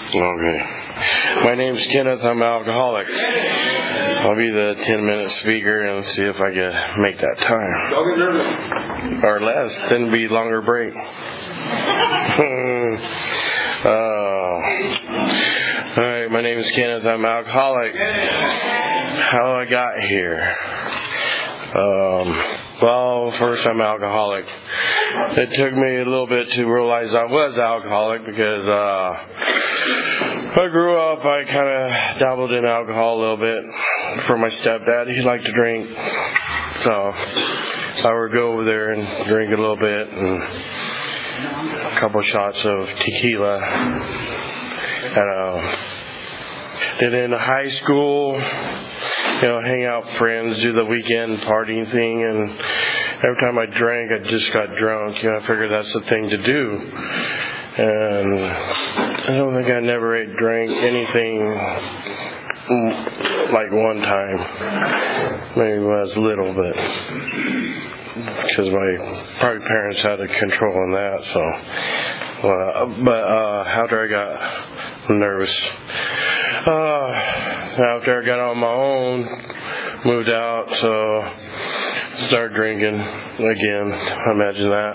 Okay. My name's Kenneth. I'm an alcoholic. I'll be the 10-minute speaker and see if I can make that time. Don't get nervous. Or less, then be longer break. Alright, my name is Kenneth. I'm an alcoholic. How I got here? Well, first I'm alcoholic. It took me a little bit to realize I was alcoholic because I grew up, I kind of dabbled in alcohol a little bit for my stepdad. He liked to drink. So I would go over there and drink a little bit and a couple shots of tequila. And then in high school, hang out with friends, do the weekend partying thing, and every time I drank, I just got drunk. I figured that's the thing to do. And I don't think I never drank anything like one time. Maybe when I was little, but because my probably parents had a control on that. So, but after I got nervous. After I got on my own, moved out, so started drinking again. Imagine that.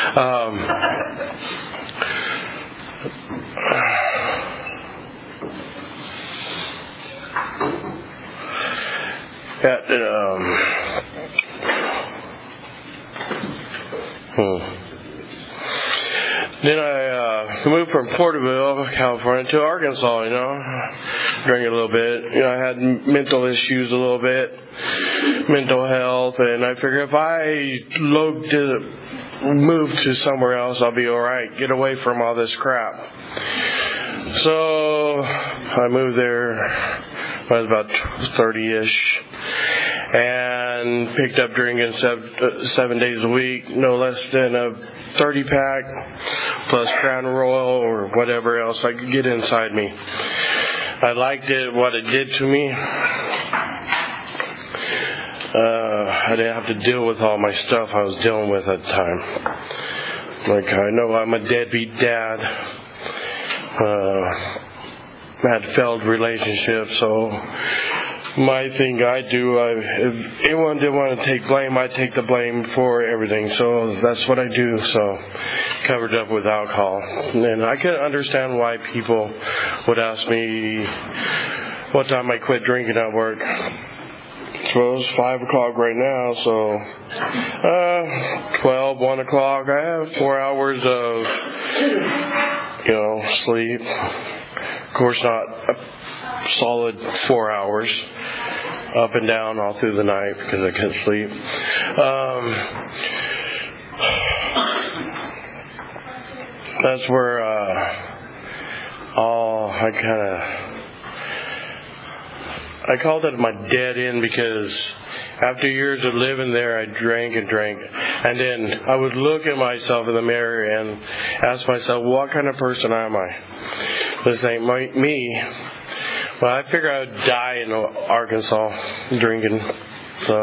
Then I moved from Porterville, California, to Arkansas, drank a little bit. I had mental issues a little bit, mental health, and I figured if I move to somewhere else, I'll be all right, get away from all this crap. So I moved there when I was about 30-ish. And picked up drinking 7 days a week, no less than a 30-pack, plus Crown Royal or whatever else I could get inside me. I liked it, what it did to me. I didn't have to deal with all my stuff I was dealing with at the time. Like, I know I'm a deadbeat dad. I had failed relationships, so my thing I do, if anyone didn't want to take blame, I take the blame for everything. So that's what I do. So covered up with alcohol. And I can understand why people would ask me what time I quit drinking at work. So it's 5 o'clock right now, so 12, 1 o'clock. I have 4 hours of, sleep. Of course, not a solid 4 hours. Up and down all through the night because I couldn't sleep. That's where I called it my dead end because after years of living there, I drank and drank. And then I would look at myself in the mirror and ask myself, what kind of person am I? This ain't me. Well, I figured I would die in Arkansas drinking. So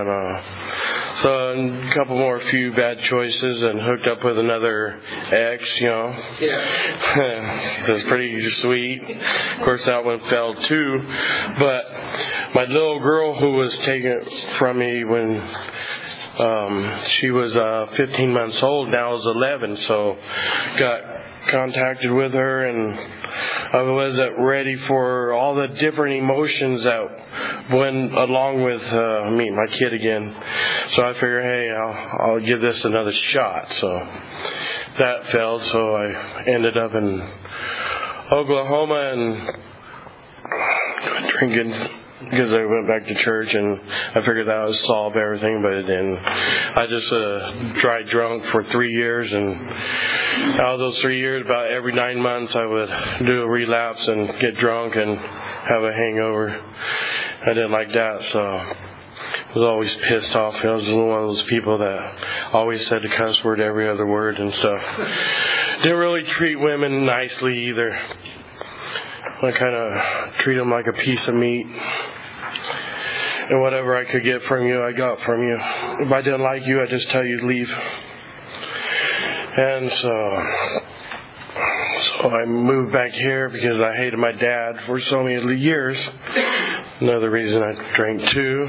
a couple more few bad choices and hooked up with another ex, Yeah. It was pretty sweet. Of course, that one fell too. But my little girl who was taken from me when she was 15 months old, now is 11, so got contacted with her and I wasn't ready for all the different emotions that went along with meeting my kid again. So I figured, hey, I'll give this another shot. So that failed. So I ended up in Oklahoma and drinking because I went back to church and I figured that would solve everything, but it didn't. I just dry drunk for 3 years, and out of those 3 years, about every 9 months I would do a relapse and get drunk and have a hangover. I didn't like that, so I was always pissed off. I was one of those people that always said the cuss word every other word and stuff. Didn't really treat women nicely either. I kind of treat them like a piece of meat. And whatever I could get from you, I got from you. If I didn't like you, I just tell you to leave. And so I moved back here because I hated my dad for so many years. Another reason I drank too.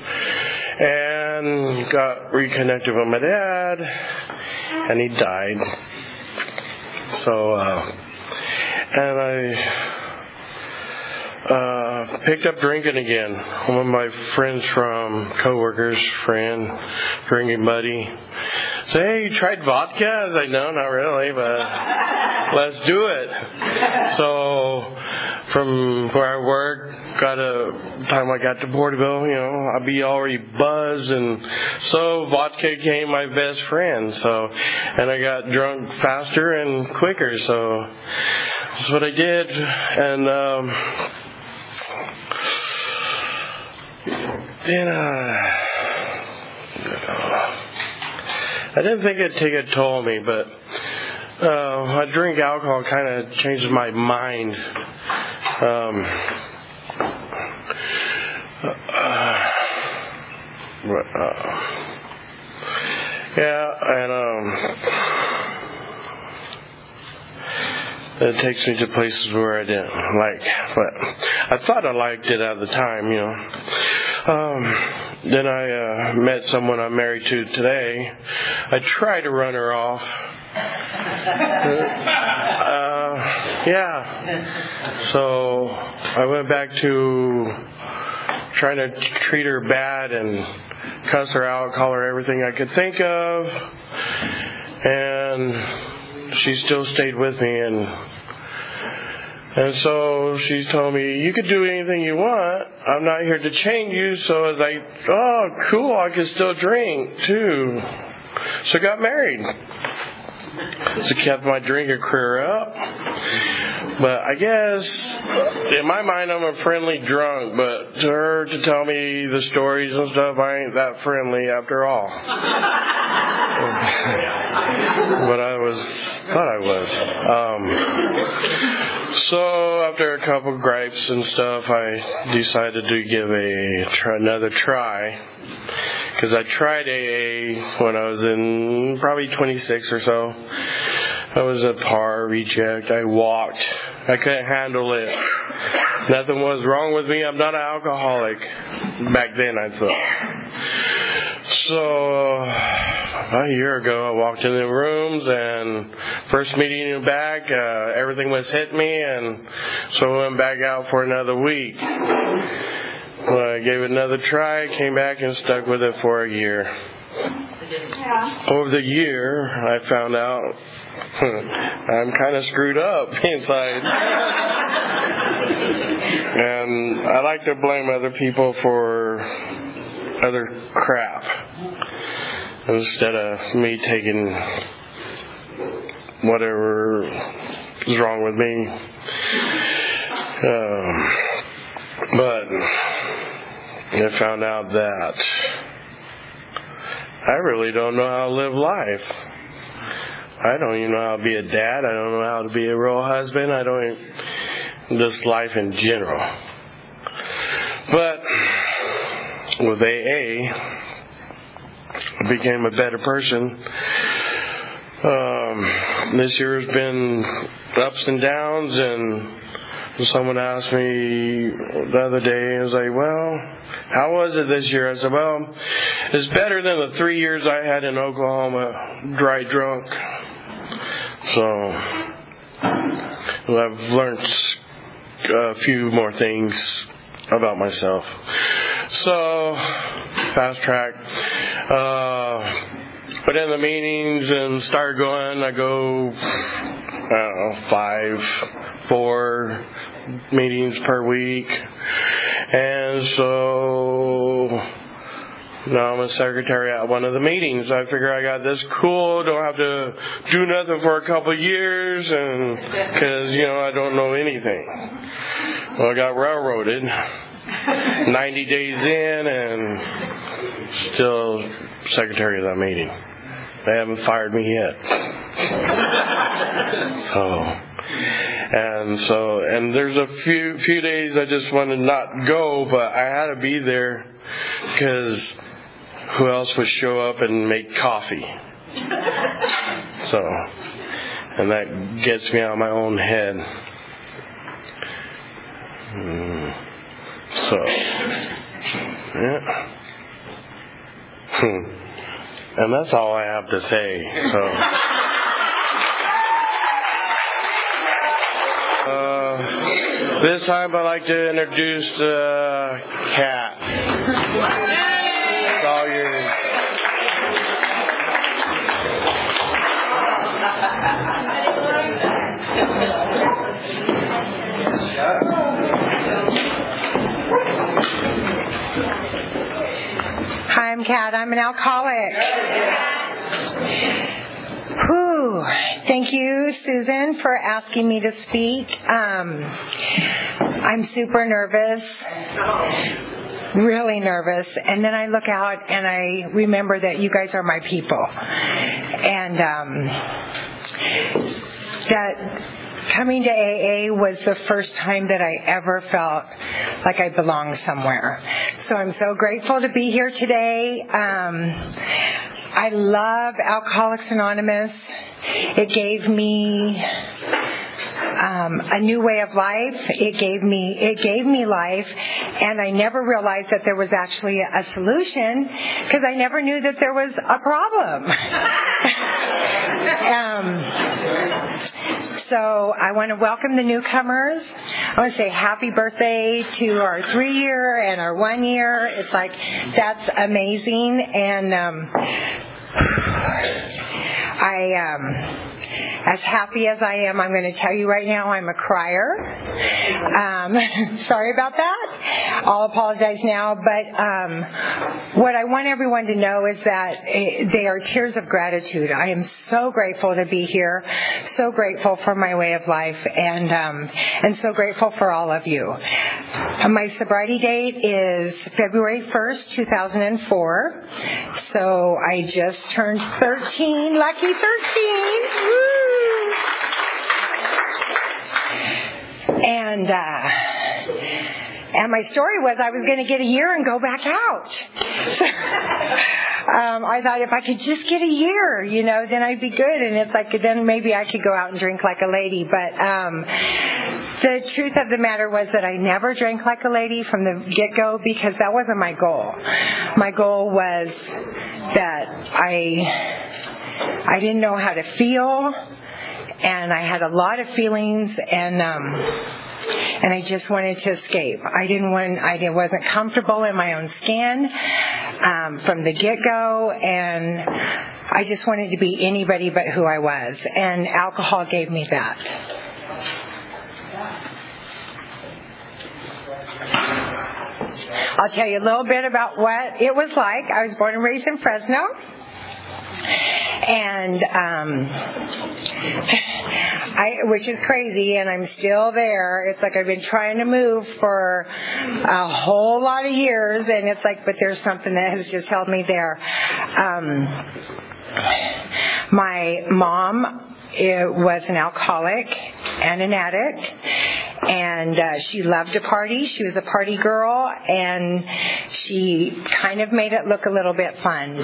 And got reconnected with my dad, and he died. So, and I picked up drinking again. One of my friends coworkers, drinking buddy, said, "Hey, you tried vodka?" I was like, "No, not really, but let's do it." So, from where I work, time I got to Porterville, I'd be already buzzed, and so vodka became my best friend. So, and I got drunk faster and quicker. So that's what I did, and then I didn't think it'd take a toll on me, but I drink alcohol kind of changes my mind. It takes me to places where I didn't like, but I thought I liked it at the time, Then I met someone I'm married to today. I tried to run her off. So I went back to trying to treat her bad and cuss her out, call her everything I could think of, and she still stayed with me, and so she told me, "You could do anything you want. I'm not here to change you." So I was like, "Oh, cool, I can still drink too." So I got married. So kept my drinking career up. But I guess, in my mind, I'm a friendly drunk, but to her to tell me the stories and stuff, I ain't that friendly after all. But I thought I was. So after a couple gripes and stuff, I decided to give another try. Because I tried AA when I was in probably 26 or so. I was a par reject. I walked. I couldn't handle it. Nothing was wrong with me. I'm not an alcoholic. Back then, I thought. So, about a year ago, I walked in the rooms, and first meeting back, everything was hitting me, and so I went back out for another week. Well, I gave it another try, came back and stuck with it for a year. Over the year, I found out I'm kind of screwed up inside. And I like to blame other people for other crap instead of me taking whatever is wrong with me. But I found out that I really don't know how to live life. I don't even know how to be a dad. I don't know how to be a real husband. I don't just life in general. But with AA, I became a better person. This year has been ups and downs, and someone asked me the other day, I was like, "Well, how was it this year?" I said, "Well, it's better than the 3 years I had in Oklahoma, dry drunk." So I've learned a few more things about myself. So, fast track. But in the meetings and start going, I go, 4 meetings per week. And so now I'm a secretary at one of the meetings. I figure I got this cool, don't have to do nothing for a couple of years, and because, I don't know anything. Well, I got railroaded 90 days in and still secretary of that meeting. They haven't fired me yet. And there's a few days I just want to not go, but I had to be there because who else would show up and make coffee? So, and that gets me out of my own head. So, yeah. And that's all I have to say. So, this time I'd like to introduce Kat. It's all yours. Hi, I'm Kat. I'm an alcoholic. Whew. Thank you, Susan, for asking me to speak. I'm super nervous, really nervous. And then I look out and I remember that you guys are my people. And that coming to AA was the first time that I ever felt like I belonged somewhere. So I'm so grateful to be here today. I love Alcoholics Anonymous. It gave me a new way of life. It gave me life, and I never realized that there was actually a solution because I never knew that there was a problem. So I want to welcome the newcomers. I want to say happy birthday to our 3-year and our 1 year. It's like, that's amazing. And as happy as I am, I'm going to tell you right now, I'm a crier. Sorry about that. I'll apologize now. But what I want everyone to know is that they are tears of gratitude. I am so grateful to be here, so grateful for my way of life, and so grateful for all of you. My sobriety date is February 1st, 2004. So I just turned 13, lucky 13. Woo! And my story was I was going to get a year and go back out. So, I thought if I could just get a year, then I'd be good. And it's like, then maybe I could go out and drink like a lady. But the truth of the matter was that I never drank like a lady from the get-go because that wasn't my goal. My goal was that I didn't know how to feel, and I had a lot of feelings, and I just wanted to escape. I wasn't comfortable in my own skin from the get-go, and I just wanted to be anybody but who I was, and alcohol gave me that. I'll tell you a little bit about what it was like. I was born and raised in Fresno. And which is crazy, and I'm still there. It's like I've been trying to move for a whole lot of years, and it's like, but there's something that has just held me there. My mom was an alcoholic and an addict, and she loved to party. She was a party girl, and she kind of made it look a little bit fun.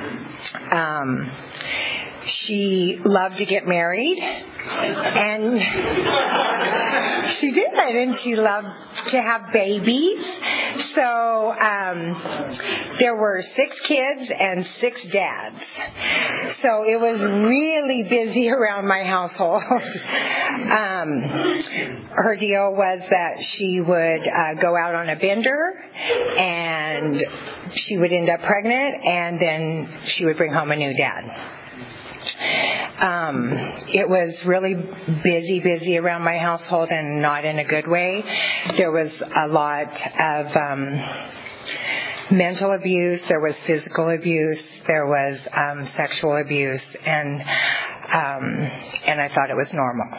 She loved to get married, and she did, and she loved to have babies. So there were 6 kids and 6 dads. So it was really busy around my household. Her deal was that she would go out on a bender, and she would end up pregnant, and then she would bring home a new dad. It was really busy around my household, and not in a good way. There was a lot of mental abuse, there was physical abuse, there was sexual abuse, and I thought it was normal.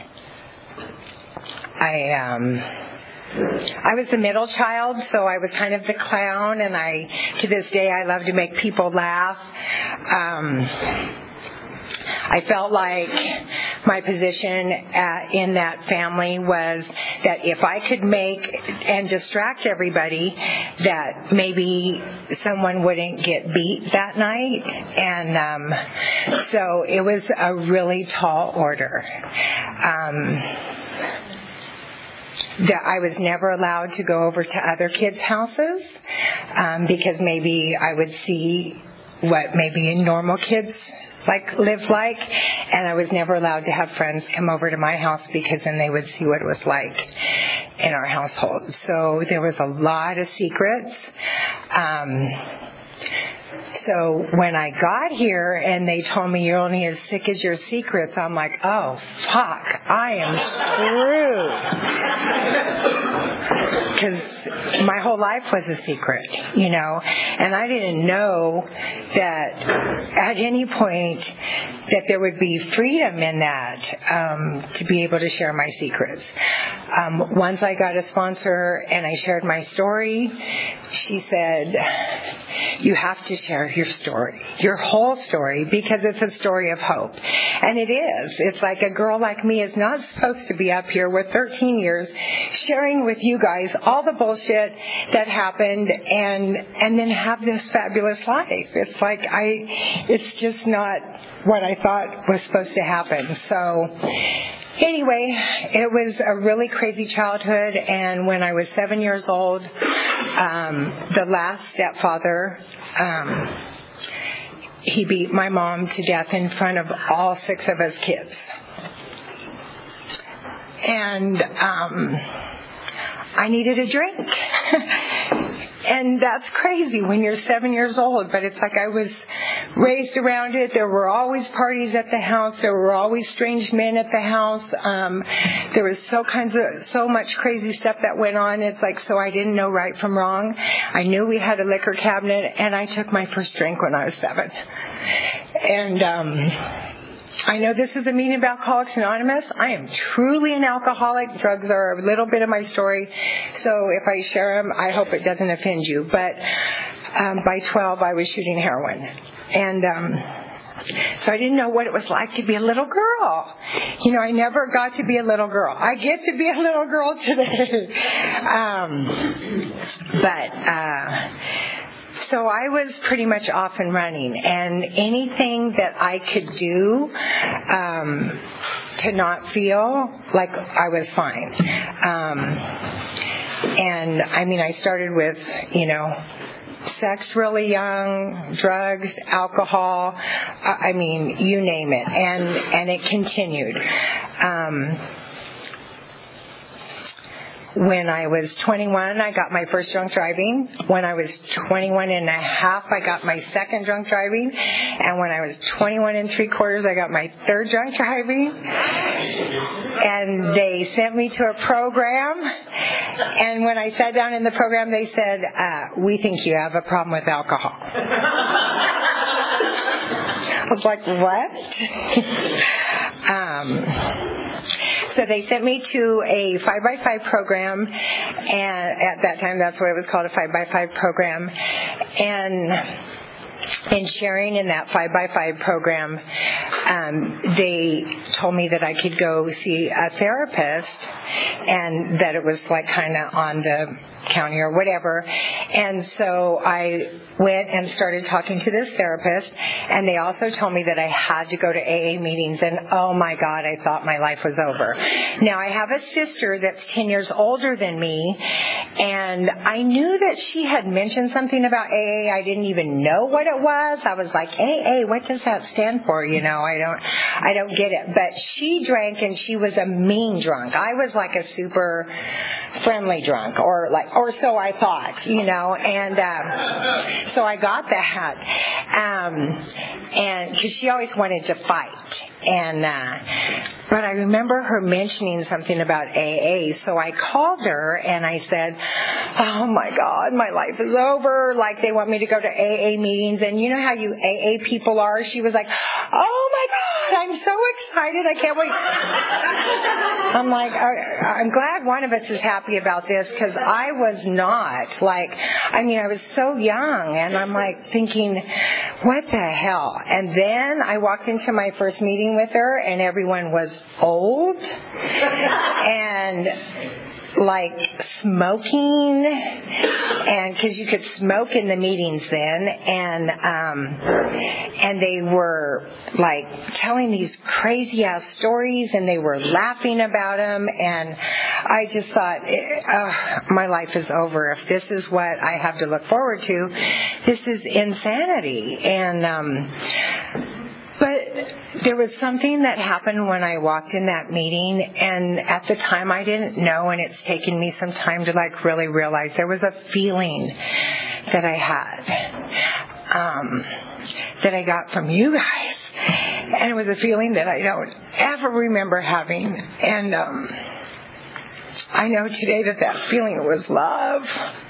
I was the middle child, so I was kind of the clown, and to this day I love to make people laugh. I felt like my position in that family was that if I could make and distract everybody, that maybe someone wouldn't get beat that night. And so it was a really tall order. That I was never allowed to go over to other kids' houses because maybe I would see what maybe normal kids live like, and I was never allowed to have friends come over to my house because then they would see what it was like in our household. So there was a lot of secrets. So when I got here and they told me you're only as sick as your secrets, I'm like, oh, fuck, I am screwed. Because my whole life was a secret, and I didn't know that at any point that there would be freedom in that to be able to share my secrets. Once I got a sponsor and I shared my story, she said, you have to share your story, your whole story, because it's a story of hope. And it is. It's like a girl like me is not supposed to be up here with 13 years sharing with you guys all the bullshit that happened and then have this fabulous life. It's like it's just not what I thought was supposed to happen. So anyway, it was a really crazy childhood, and when I was 7 years old, the last stepfather, he beat my mom to death in front of all 6 of us kids. And I needed a drink. And that's crazy when you're 7 years old, but it's like I was raised around it. There were always parties at the house. There were always strange men at the house. There was so much crazy stuff that went on. It's like, so I didn't know right from wrong. I knew we had a liquor cabinet, and I took my first drink when I was 7. And I know this is a meeting of Alcoholics Anonymous. I am truly an alcoholic. Drugs are a little bit of my story. So if I share them, I hope it doesn't offend you. But by 12, I was shooting heroin. And so I didn't know what it was like to be a little girl. I never got to be a little girl. I get to be a little girl today. So I was pretty much off and running, and anything that I could do to not feel like I was fine. And I mean, I started with, sex really young, drugs, alcohol, I mean, you name it, and it continued. When I was 21, I got my first drunk driving. When I was 21 and a half, I got my second drunk driving. And when I was 21 and 3/4, I got my third drunk driving. And they sent me to a program. And when I sat down in the program, they said, we think you have a problem with alcohol. I was like, what? So they sent me to a 5x5 program, and at that time that's what it was called, a 5x5 program. And in sharing in that 5x5 program, they told me that I could go see a therapist, and that it was like kind of on the county or whatever. And so I went and started talking to this therapist, and they also told me that I had to go to AA meetings, and oh my God, I thought my life was over. Now I have a sister that's 10 years older than me, and I knew that she had mentioned something about AA. I didn't even know what it was. I was like, AA, what does that stand for? I don't get it. But she drank, and she was a mean drunk. I was like a super friendly drunk, or so I thought, and so I got that, and because she always wanted to fight, and but I remember her mentioning something about AA, so I called her and I said, oh my God, my life is over, like they want me to go to AA meetings, and you know how you AA people are. She was like, oh my God, I'm so excited. I can't wait. I'm like, I'm glad one of us is happy about this because I was not. Like, I mean, I was so young and I'm like thinking, what the hell? And then I walked into my first meeting with her and everyone was old and like smoking, and because you could smoke in the meetings then, and they were like telling these crazy ass stories and they were laughing about them, and I just thought, my life is over. If this is what I have to look forward to, this is insanity. And but there was something that happened when I walked in that meeting, and at the time I didn't know, and it's taken me some time to like really realize there was a feeling that I had, that I got from you guys, and it was a feeling that I don't ever remember having, and I know today that feeling was love.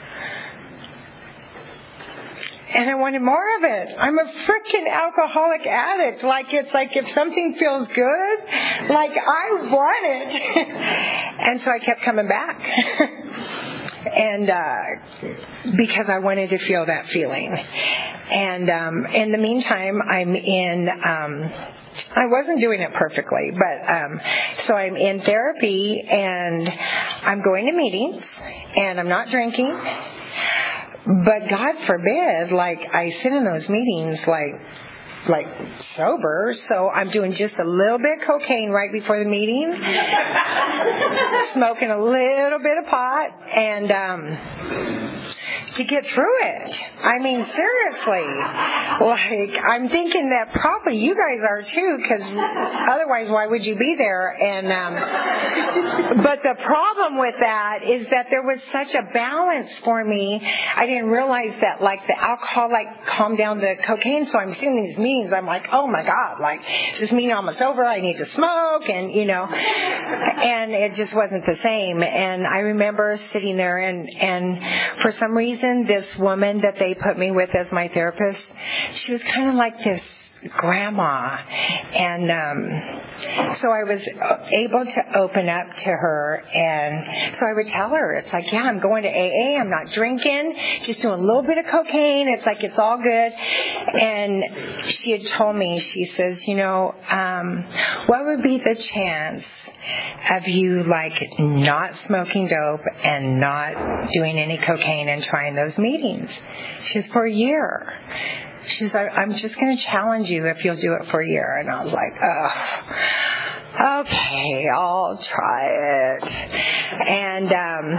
And I wanted more of it. I'm a freaking alcoholic addict. Like, it's like if something feels good, like I want it. And so I kept coming back. And because I wanted to feel that feeling. And in the meantime, I'm in, I wasn't doing it perfectly, but so I'm in therapy and I'm going to meetings and I'm not drinking. But God forbid, like, I sit in those meetings like sober, so I'm doing just a little bit of cocaine right before the meeting, smoking a little bit of pot, and to get through it. I mean, seriously. Like, I'm thinking that probably you guys are too, because otherwise why would you be there? And but the problem with that is that there was such a balance for me. I didn't realize that, like, the alcohol, like, calmed down the cocaine, so I'm sitting in these meetings, I'm like, oh my God, like, this meeting almost over, I need to smoke, and, you know, and it just wasn't the same. And I remember sitting there, and for some reason, this woman that they put me with as my therapist, she was kind of like this grandma, and so I was able to open up to her, and so I would tell her, it's like, yeah, I'm going to AA, I'm not drinking, just doing a little bit of cocaine, it's like, it's all good. And she had told me, she says, you know, what would be the chance of you, like, not smoking dope and not doing any cocaine and trying those meetings? She says, for a year. She's like, I'm just going to challenge you if you'll do it for a year. And I was like, oh, okay, I'll try it. And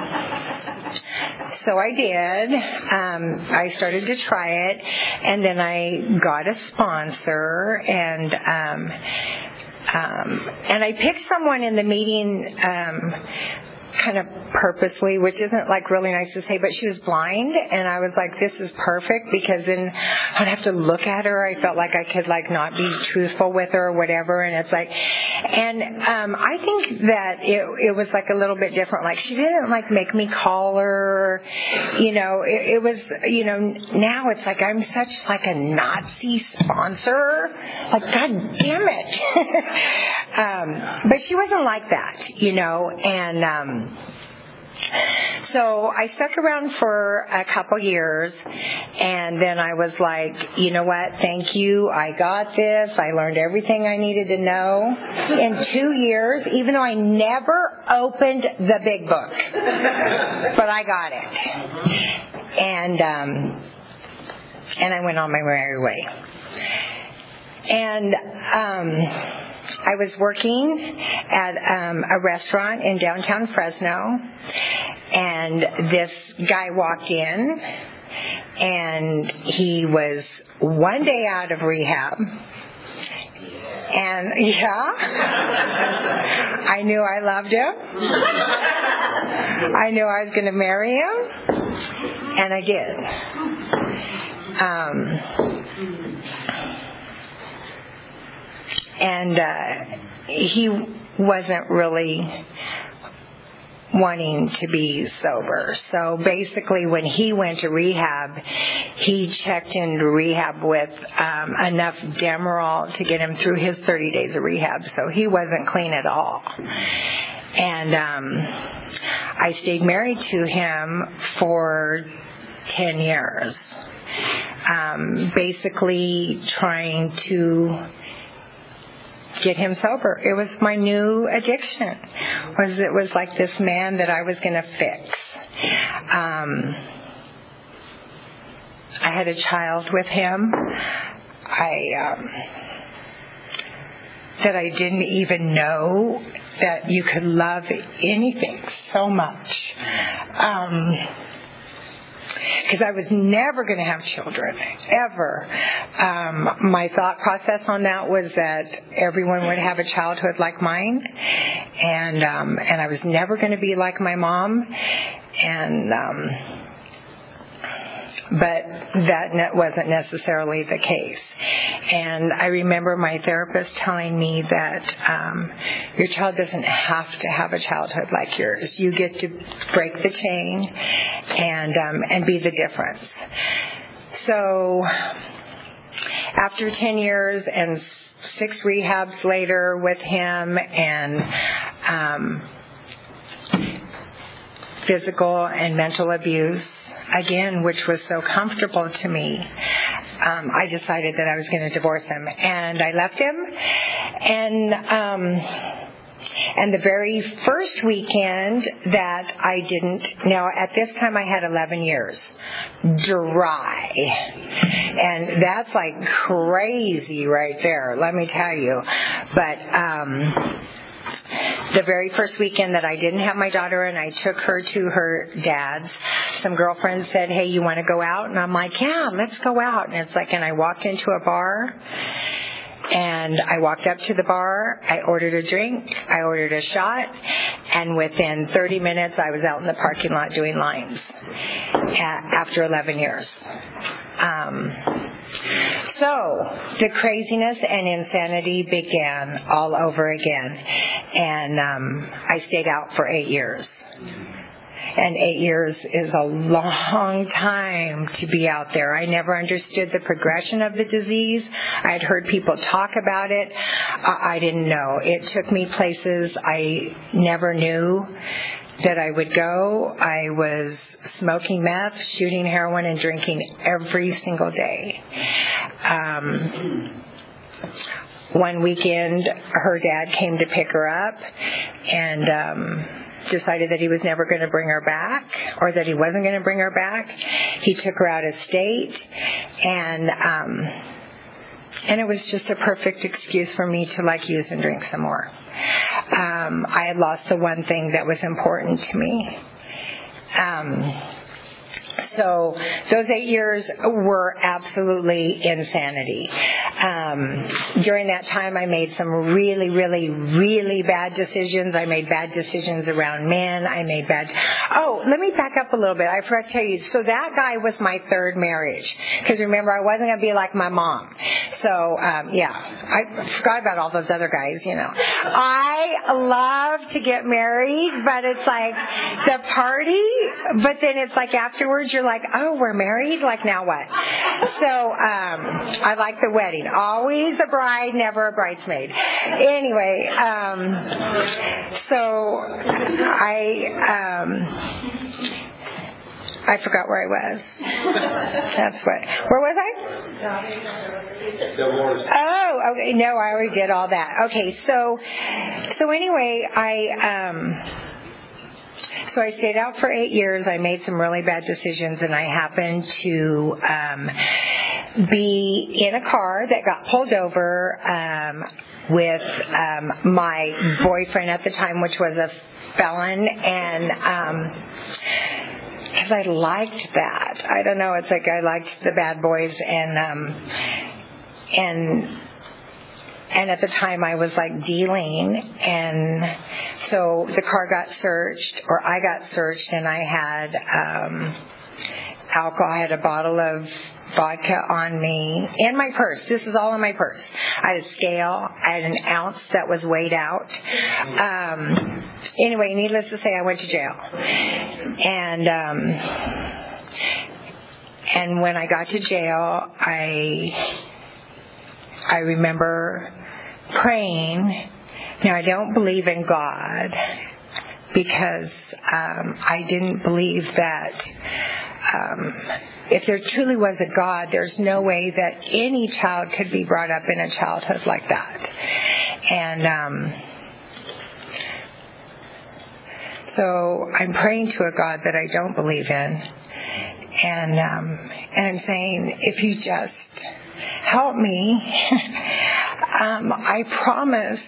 so I did. I started to try it, and then I got a sponsor, and I picked someone in the meeting kind of purposely, which isn't like really nice to say, but she was blind, and I was like, this is perfect, because then I'd have to look at her. I felt like I could like not be truthful with her or whatever, and it's like, and I think that it was like a little bit different. Like, she didn't like make me call her, you know, it was, you know, now it's like I'm such like a Nazi sponsor, like, God damn it. But she wasn't like that, you know, and so I stuck around for a couple years, and then I was like, you know what, thank you, I got this, I learned everything I needed to know in 2 years, even though I never opened the big book, but I got it, and I went on my merry way. And I was working at a restaurant in downtown Fresno, and this guy walked in, and he was one day out of rehab. And yeah, I knew I loved him. I knew I was going to marry him, and I did. And he wasn't really wanting to be sober. So basically when he went to rehab, he checked into rehab with enough Demerol to get him through his 30 days of rehab. So he wasn't clean at all. And I stayed married to him for 10 years, basically trying to get him sober. It was my new addiction. It was like this man that I was going to fix. I had a child with him. That I didn't even know that you could love anything so much. Because I was never going to have children, ever. My thought process on that was that everyone would have a childhood like mine, and I was never going to be like my mom, but that wasn't necessarily the case. And I remember my therapist telling me that your child doesn't have to have a childhood like yours. You get to break the chain and be the difference. So after 10 years and 6 rehabs later with him and physical and mental abuse, again, which was so comfortable to me, I decided that I was going to divorce him. And I left him. And the very first weekend that I didn't, now at this time I had 11 years dry. And that's like crazy right there, let me tell you. But the very first weekend that I didn't have my daughter and I took her to her dad's, some girlfriends said, hey, you want to go out? And I'm like, yeah, let's go out. And it's like, and I walked into a bar and I walked up to the bar. I ordered a drink. I ordered a shot. And within 30 minutes, I was out in the parking lot doing lines after 11 years. So the craziness and insanity began all over again. And I stayed out for 8 years. And 8 years is a long time to be out there. I never understood the progression of the disease. I had heard people talk about it. I didn't know. It took me places I never knew that I would go. I was smoking meth, shooting heroin, and drinking every single day. One weekend, her dad came to pick her up and decided that he was never going to bring her back, or that he wasn't going to bring her back. He took her out of state, and it was just a perfect excuse for me to use and drink some more. I had lost the one thing that was important to me. So those 8 years were absolutely insanity. During that time, I made some really, really, really bad decisions. I made bad decisions around men. Oh, let me back up a little bit. I forgot to tell you. So that guy was my third marriage. Because remember, I wasn't going to be like my mom. So, I forgot about all those other guys, I love to get married, but it's like the party, but then it's like afterwards you're like, oh, we're married? Like, now what? So, I like the wedding. Always a bride, never a bridesmaid. Anyway, so I forgot where I was. Where was I? Oh, okay. No, I already did all that. Okay, so anyway, So I stayed out for 8 years. I made some really bad decisions, and I happened to be in a car that got pulled over with my boyfriend at the time, which was a felon, and because I liked that. I don't know. It's like I liked the bad boys, and at the time I was dealing, and so the car got searched, or I got searched, and I had alcohol. I had a bottle of vodka on me and my purse. This is all in my purse. I had a scale. I had an ounce that was weighed out. Anyway, needless to say, I went to jail. And when I got to jail, I remember praying. Now, I don't believe in God because I didn't believe that if there truly was a God, there's no way that any child could be brought up in a childhood like that. And so I'm praying to a God that I don't believe in. And I'm saying, if you just help me, I promise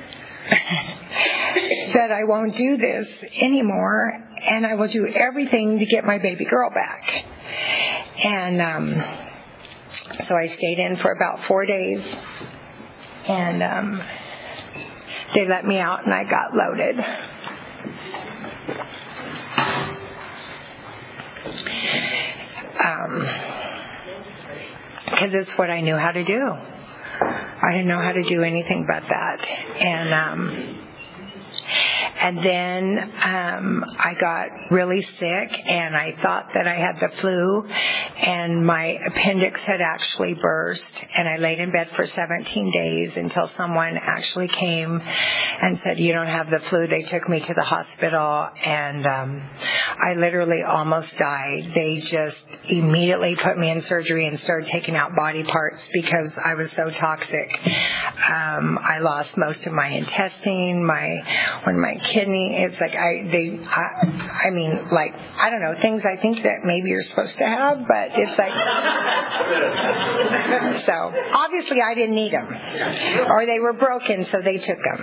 that I won't do this anymore, and I will do everything to get my baby girl back. And so I stayed in for about 4 days, and they let me out, and I got loaded. Because it's what I knew how to do. I didn't know how to do anything but that. And then I got really sick, and I thought that I had the flu, and my appendix had actually burst, and I laid in bed for 17 days until someone actually came and said, you don't have the flu. They took me to the hospital, and I literally almost died. They just immediately put me in surgery and started taking out body parts because I was so toxic. I lost most of my intestine, my kidney. It's like I don't know, things I think that maybe you're supposed to have, but it's like so obviously I didn't need them, or they were broken, so they took them.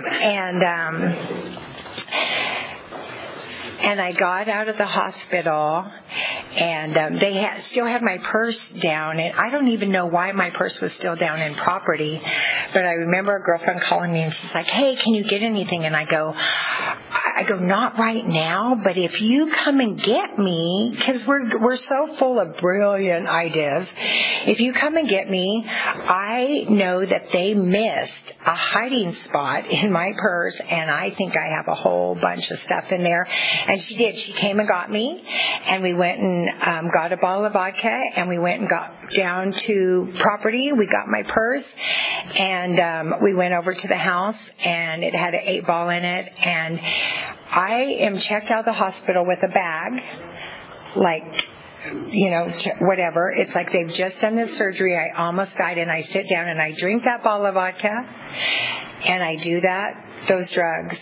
And I got out of the hospital, and they still had my purse down, and I don't even know why my purse was still down in property, but I remember a girlfriend calling me, and she's like, hey, can you get anything? And I go, not right now, but if you come and get me, because we're so full of brilliant ideas, if you come and get me, I know that they missed a hiding spot in my purse, and I think I have a whole bunch of stuff in there. And she did. She came and got me, and we went and got a bottle of vodka, and we went and got down to property. We got my purse, and we went over to the house, and it had an 8-ball in it, and I am checked out of the hospital with a bag, like, whatever. It's like they've just done this surgery. I almost died, and I sit down and I drink that bottle of vodka, and I do those drugs,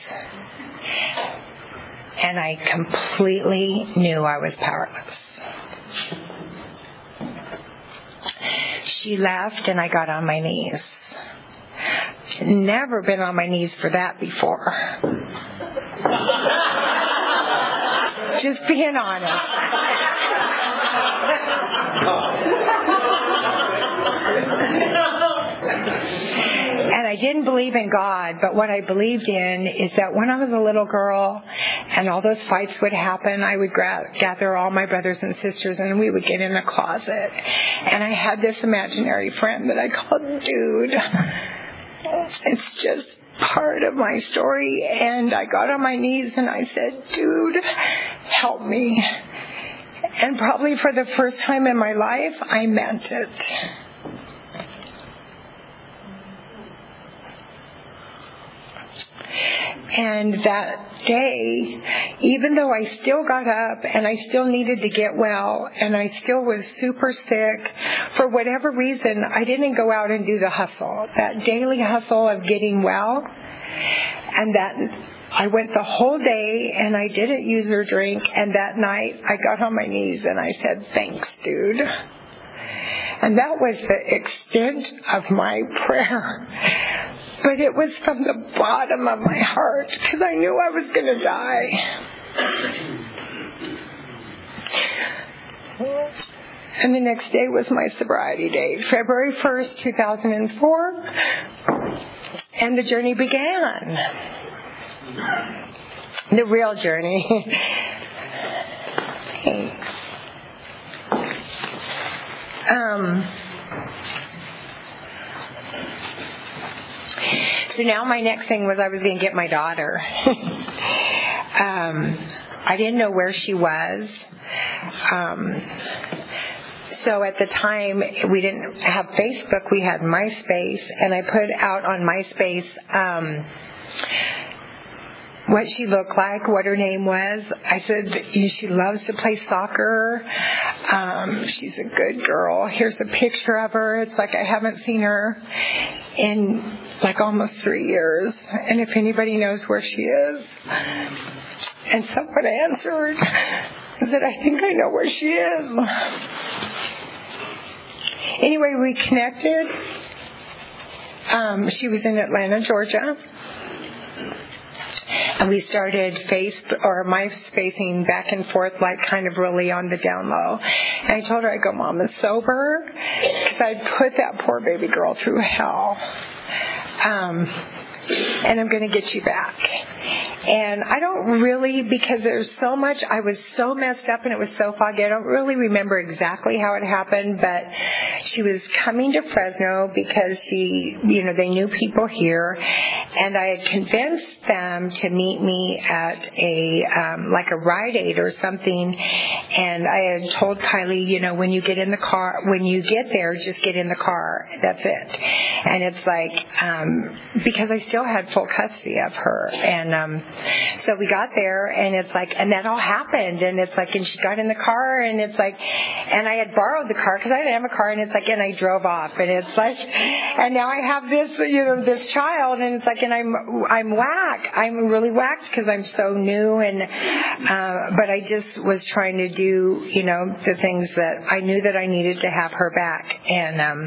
and I completely knew I was powerless. She left, and I got on my knees. Never been on my knees for that before. Just being honest. And I didn't believe in God, but what I believed in is that when I was a little girl and all those fights would happen, I would gather all my brothers and sisters, and we would get in a closet. And I had this imaginary friend that I called Dude. It's just part of my story. And I got on my knees and I said, Dude, help me. And probably for the first time in my life, I meant it. And that day, even though I still got up and I still needed to get well and I still was super sick, for whatever reason, I didn't go out and do the hustle, that daily hustle of getting well. And that I went the whole day and I didn't use or drink. And that night I got on my knees and I said, thanks, Dude. And that was the extent of my prayer. But it was from the bottom of my heart because I knew I was going to die. And the next day was my sobriety date, February 1st, 2004. And the journey began. The real journey. So now my next thing was I was going to get my daughter. I didn't know where she was. So at the time, we didn't have Facebook. We had MySpace. And I put out on MySpace what she looked like, what her name was. I said, she loves to play soccer. She's a good girl. Here's a picture of her. It's like I haven't seen her in like almost 3 years. And if anybody knows where she is. And someone answered. I said, I think I know where she is. Anyway, we connected. She was in Atlanta, Georgia. And we started MySpacing back and forth, like kind of really on the down low. And I told her, I go, Mom is sober, because I'd put that poor baby girl through hell. And I'm going to get you back. And I don't really, because there's so much, I was so messed up and it was so foggy, I don't really remember exactly how it happened, but she was coming to Fresno because they knew people here, and I had convinced them to meet me at a Rite Aid or something, and I had told Kylie, when you get in the car, when you get there, just get in the car, that's it. And it's like, because I still had full custody of her, and so we got there, and it's like, and that all happened, and it's like, and she got in the car, and it's like, and I had borrowed the car because I didn't have a car, and it's like, and I drove off, and it's like, and now I have this, this child, and it's like, and I'm whacked. I'm really whacked because I'm so new, and but I just was trying to do, the things that I knew that I needed to have her back, and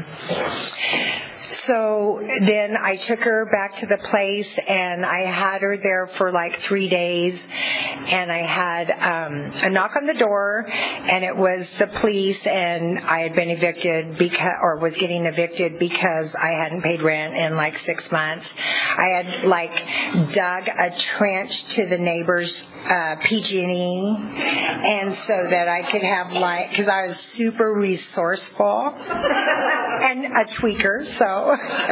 so then I took her back to the place, and I had her there for like 3 days, and I had a knock on the door, and it was the police, and I had been evicted was getting evicted because I hadn't paid rent in like 6 months. I had like dug a trench to the neighbor's PG&E, and so that I could have because I was super resourceful and a tweaker, so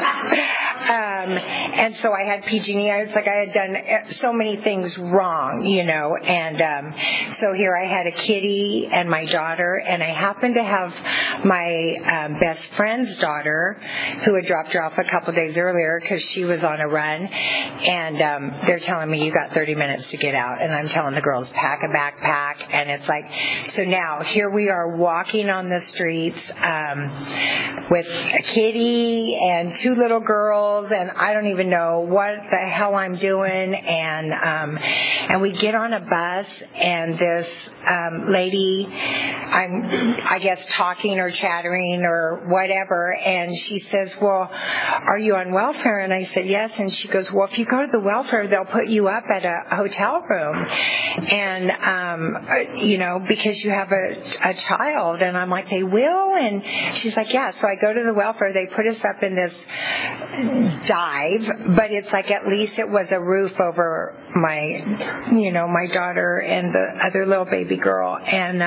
and so I had PG&E. I was like, I had done so many things wrong, and so here I had a kitty and my daughter, and I happened to have my best friend's daughter, who had dropped her off a couple of days earlier because she was on a run, and they're telling me, you got 30 minutes to get out, and I'm telling the girls, pack a backpack, and it's like, so now here we are walking on the streets with a kitty and 2 little girls, and I don't even know what the hell I'm doing, and we get on a bus, and this lady, I guess talking or chattering or whatever, and she says, well, are you on welfare? And I said, yes. And she goes, well, if you go to the welfare, they'll put you up at a hotel room, and because you have a child. And I'm like, they will? And she's like, yeah. So I go to the welfare, they put us up in this dive, but it's like, at least it was a roof over my daughter and the other little baby girl, and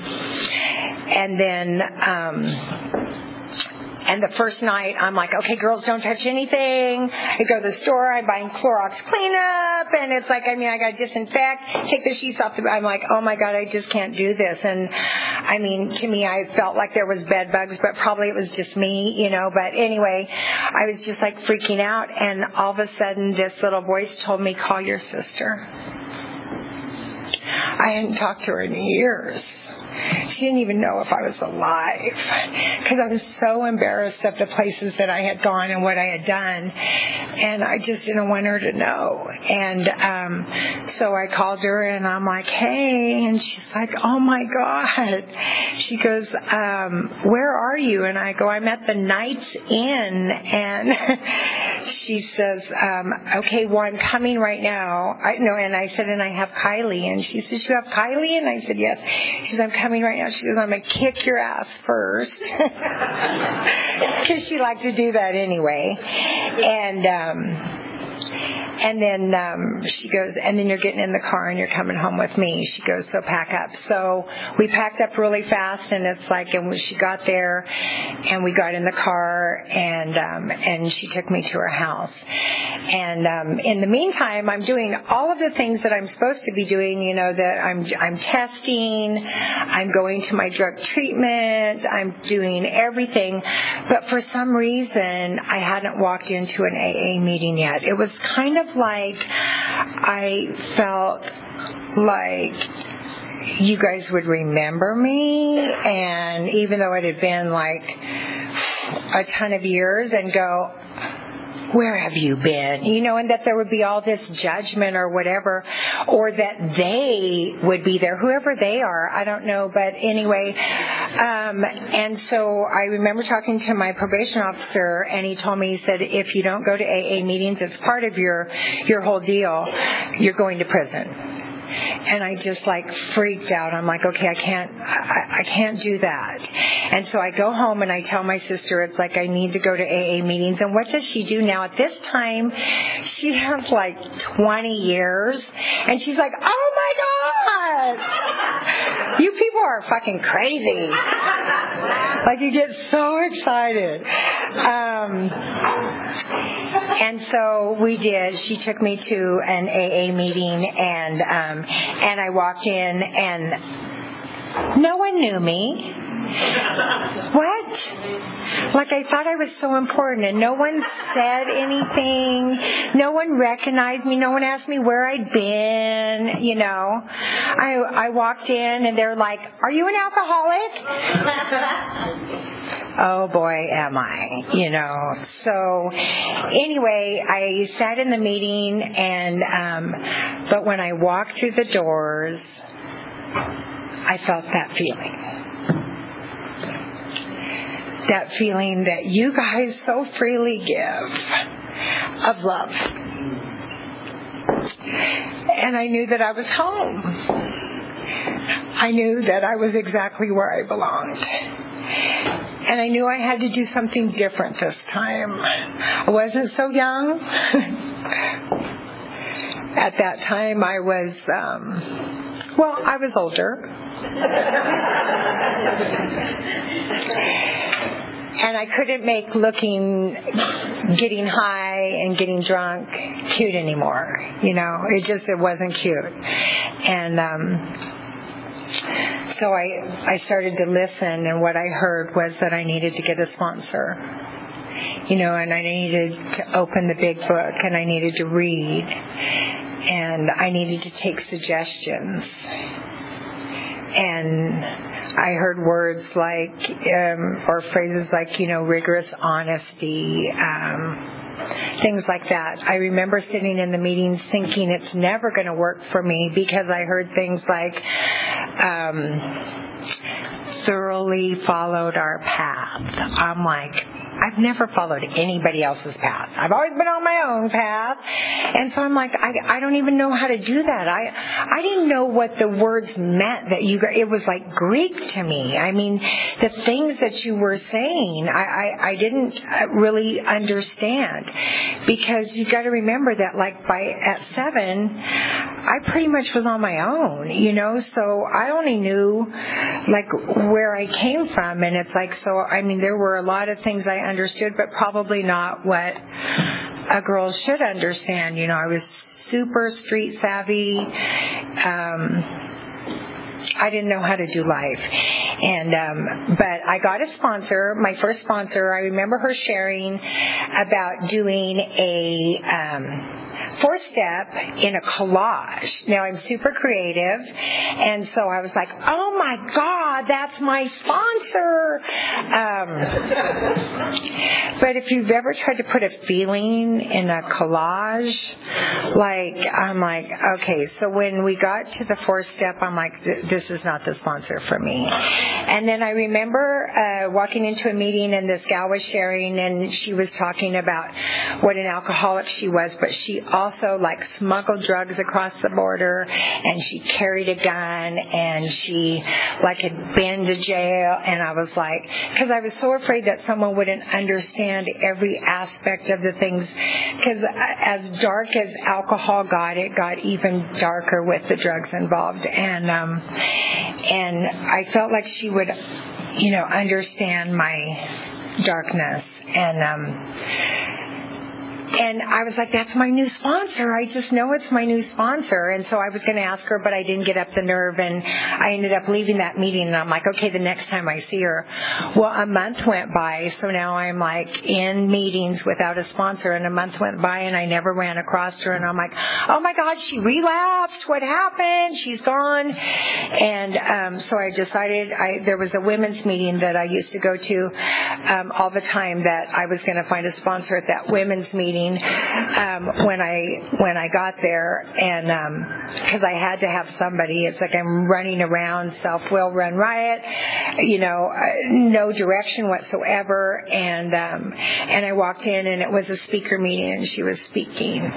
then and the first night, I'm like, okay, girls, don't touch anything. I go to the store, I buy Clorox cleanup, and it's like, I got to disinfect, take the sheets off. I'm like, oh my God, I just can't do this. And to me, I felt like there was bed bugs, but probably it was just me, But anyway, I was just like freaking out, and all of a sudden, this little voice told me, call your sister. I hadn't talked to her in years. She didn't even know if I was alive because I was so embarrassed of the places that I had gone and what I had done, and I just didn't want her to know. And so I called her, and I'm like, hey, and she's like, oh my God. She goes, where are you? And I go, I'm at the Knights Inn. And she says, okay, well, I'm coming right now. And I said, and I have Kylie. And she says, you have Kylie? And I said, yes. She says, I'm coming right now. She goes, I'm going to kick your ass first. Because she liked to do that anyway. And And then she goes, and then you're getting in the car and you're coming home with me. She goes, so pack up. So we packed up really fast, and it's like, and she got there, and we got in the car, and she took me to her house. And in the meantime, I'm doing all of the things that I'm supposed to be doing. You know, that I'm testing, I'm going to my drug treatment, I'm doing everything. But for some reason, I hadn't walked into an AA meeting yet. It was kind of like I felt like you guys would remember me, and even though it had been like a ton of years, and go, where have you been? You know, and that there would be all this judgment or whatever, or that they would be there, whoever they are, I don't know, but anyway. And so I remember talking to my probation officer, and he told me, he said, if you don't go to AA meetings, it's part of your whole deal, you're going to prison. And I just like freaked out. I'm like, okay, I can't do that. And so I go home and I tell my sister, it's like I need to go to AA meetings. And what does she do now? At this time, she has like 20 years. And she's like, oh my God, you people are fucking crazy. Like you get so excited. And so we did. She took me to an AA meeting, and I walked in, and no one knew me. What? Like I thought I was so important, and no one said anything. No one recognized me. No one asked me where I'd been, you know. I walked in, and they're like, are you an alcoholic? Oh boy, am I, you know. So anyway, I sat in the meeting, and but when I walked through the doors, I felt that feeling. That feeling that you guys so freely give of love. And I knew that I was home. I knew that I was exactly where I belonged. And I knew I had to do something different this time. I wasn't so young. At that time, I was, I was older. And I couldn't make getting high and getting drunk cute anymore. You know, it wasn't cute. And so I started to listen, and what I heard was that I needed to get a sponsor. You know, and I needed to open the big book, and I needed to read, and I needed to take suggestions. And I heard words like, or phrases like, you know, rigorous honesty, things like that. I remember sitting in the meetings thinking it's never going to work for me, because I heard things like, thoroughly followed our path. I'm like, I've never followed anybody else's path. I've always been on my own path. And so I'm like, I don't even know how to do that. I didn't know what the words meant that it was like Greek to me. I mean, the things that you were saying, I didn't really understand, because you got to remember that like at 7, I pretty much was on my own, you know, so I only knew like where I came from. And it's like, so, I mean, there were a lot of things I understood, but probably not what a girl should understand. You know, I was super street savvy. I didn't know how to do life. And, but I got a sponsor, my first sponsor. I remember her sharing about doing a, 4-step in a collage. Now I'm super creative, and so I was like, oh my God, that's my sponsor. But if you've ever tried to put a feeling in a collage, like, I'm like, okay, so when we got to the 4th step, I'm like, this is not the sponsor for me. And then I remember walking into a meeting, and this gal was sharing, and she was talking about what an alcoholic she was, but she also also like smuggled drugs across the border, and she carried a gun, and she like had been to jail. And I was like, because I was so afraid that someone wouldn't understand every aspect of the things, because as dark as alcohol got, it got even darker with the drugs involved. And I felt like she would, understand my darkness. And I was like, that's my new sponsor. I just know it's my new sponsor. And so I was going to ask her, but I didn't get up the nerve. And I ended up leaving that meeting. And I'm like, okay, the next time I see her. Well, a month went by. So now I'm like in meetings without a sponsor. And a month went by and I never ran across her. And I'm like, oh my God, she relapsed. What happened? She's gone. And so I decided there was a women's meeting that I used to go to all the time, that I was going to find a sponsor at that women's meeting. When I got there, and because I had to have somebody. It's like I'm running around, self-will run riot, no direction whatsoever. And I walked in, and it was a speaker meeting, and she was speaking.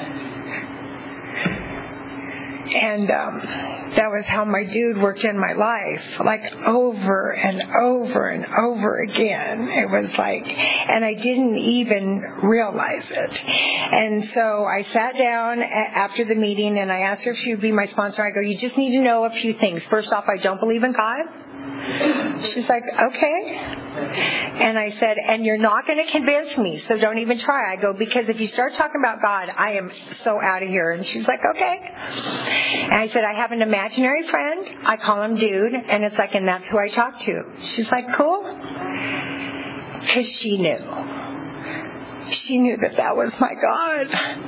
And that was how my dude worked in my life, like over and over and over again. It was like, and I didn't even realize it. And so I sat down after the meeting, and I asked her if she would be my sponsor. I go, you just need to know a few things. First off, I don't believe in God. She's like, okay. And I said, and you're not going to convince me, so don't even try. I go, because if you start talking about God, I am so out of here. And she's like, okay. And I said, I have an imaginary friend. I call him Dude. And it's like, and that's who I talk to. She's like, cool. Because she knew. She knew that was my God.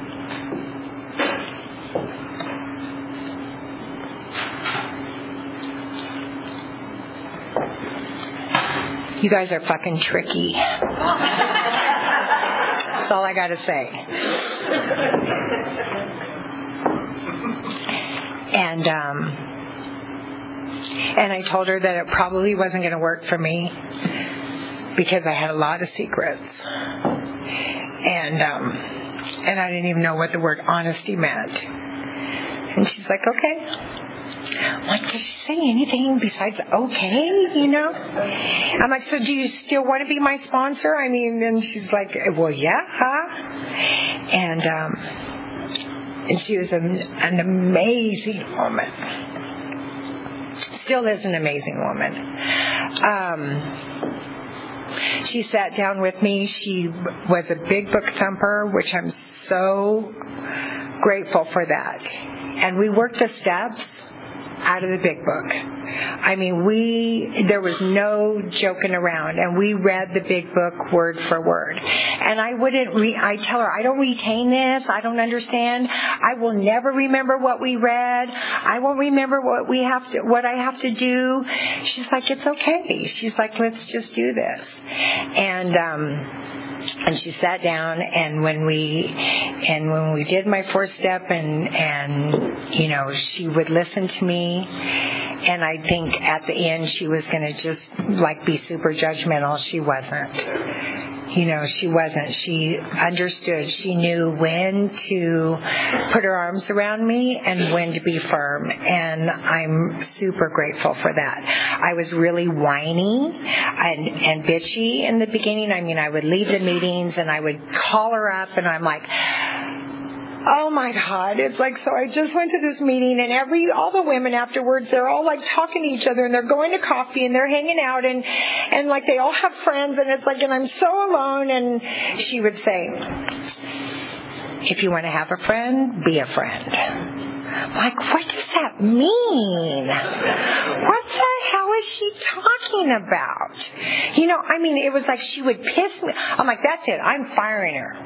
You guys are fucking tricky. That's all I got to say. And I told her that it probably wasn't going to work for me because I had a lot of secrets. And I didn't even know what the word honesty meant. And she's like, okay. I'm like, does she say anything besides okay, I'm like, so do you still want to be my sponsor? I mean, and she's like, well, yeah. And she was an amazing woman. Still is an amazing woman. She sat down with me. She was a big book thumper, which I'm so grateful for that. And we worked the steps out of the big book. I mean, there was no joking around, and we read the big book word for word. And I tell her, I don't retain this. I don't understand. I will never remember what we read. I won't remember what I have to do. She's like, it's okay. She's like, let's just do this. And she sat down, and when we did my fourth step, and she would listen to me, and I think at the end she was going to just like be super judgmental. She wasn't. She wasn't. She understood. She knew when to put her arms around me and when to be firm. And I'm super grateful for that. I was really whiny and bitchy in the beginning. I mean, I would leave the meetings and I would call her up, and I'm like, oh my God. It's like, so I just went to this meeting, and all the women afterwards, they're all like talking to each other, and they're going to coffee, and they're hanging out, and like they all have friends, and it's like, and I'm so alone. And she would say, if you want to have a friend, be a friend. Like, what does that mean? What the hell is she talking about? I mean, it was like she would piss me. I'm like, that's it. I'm firing her.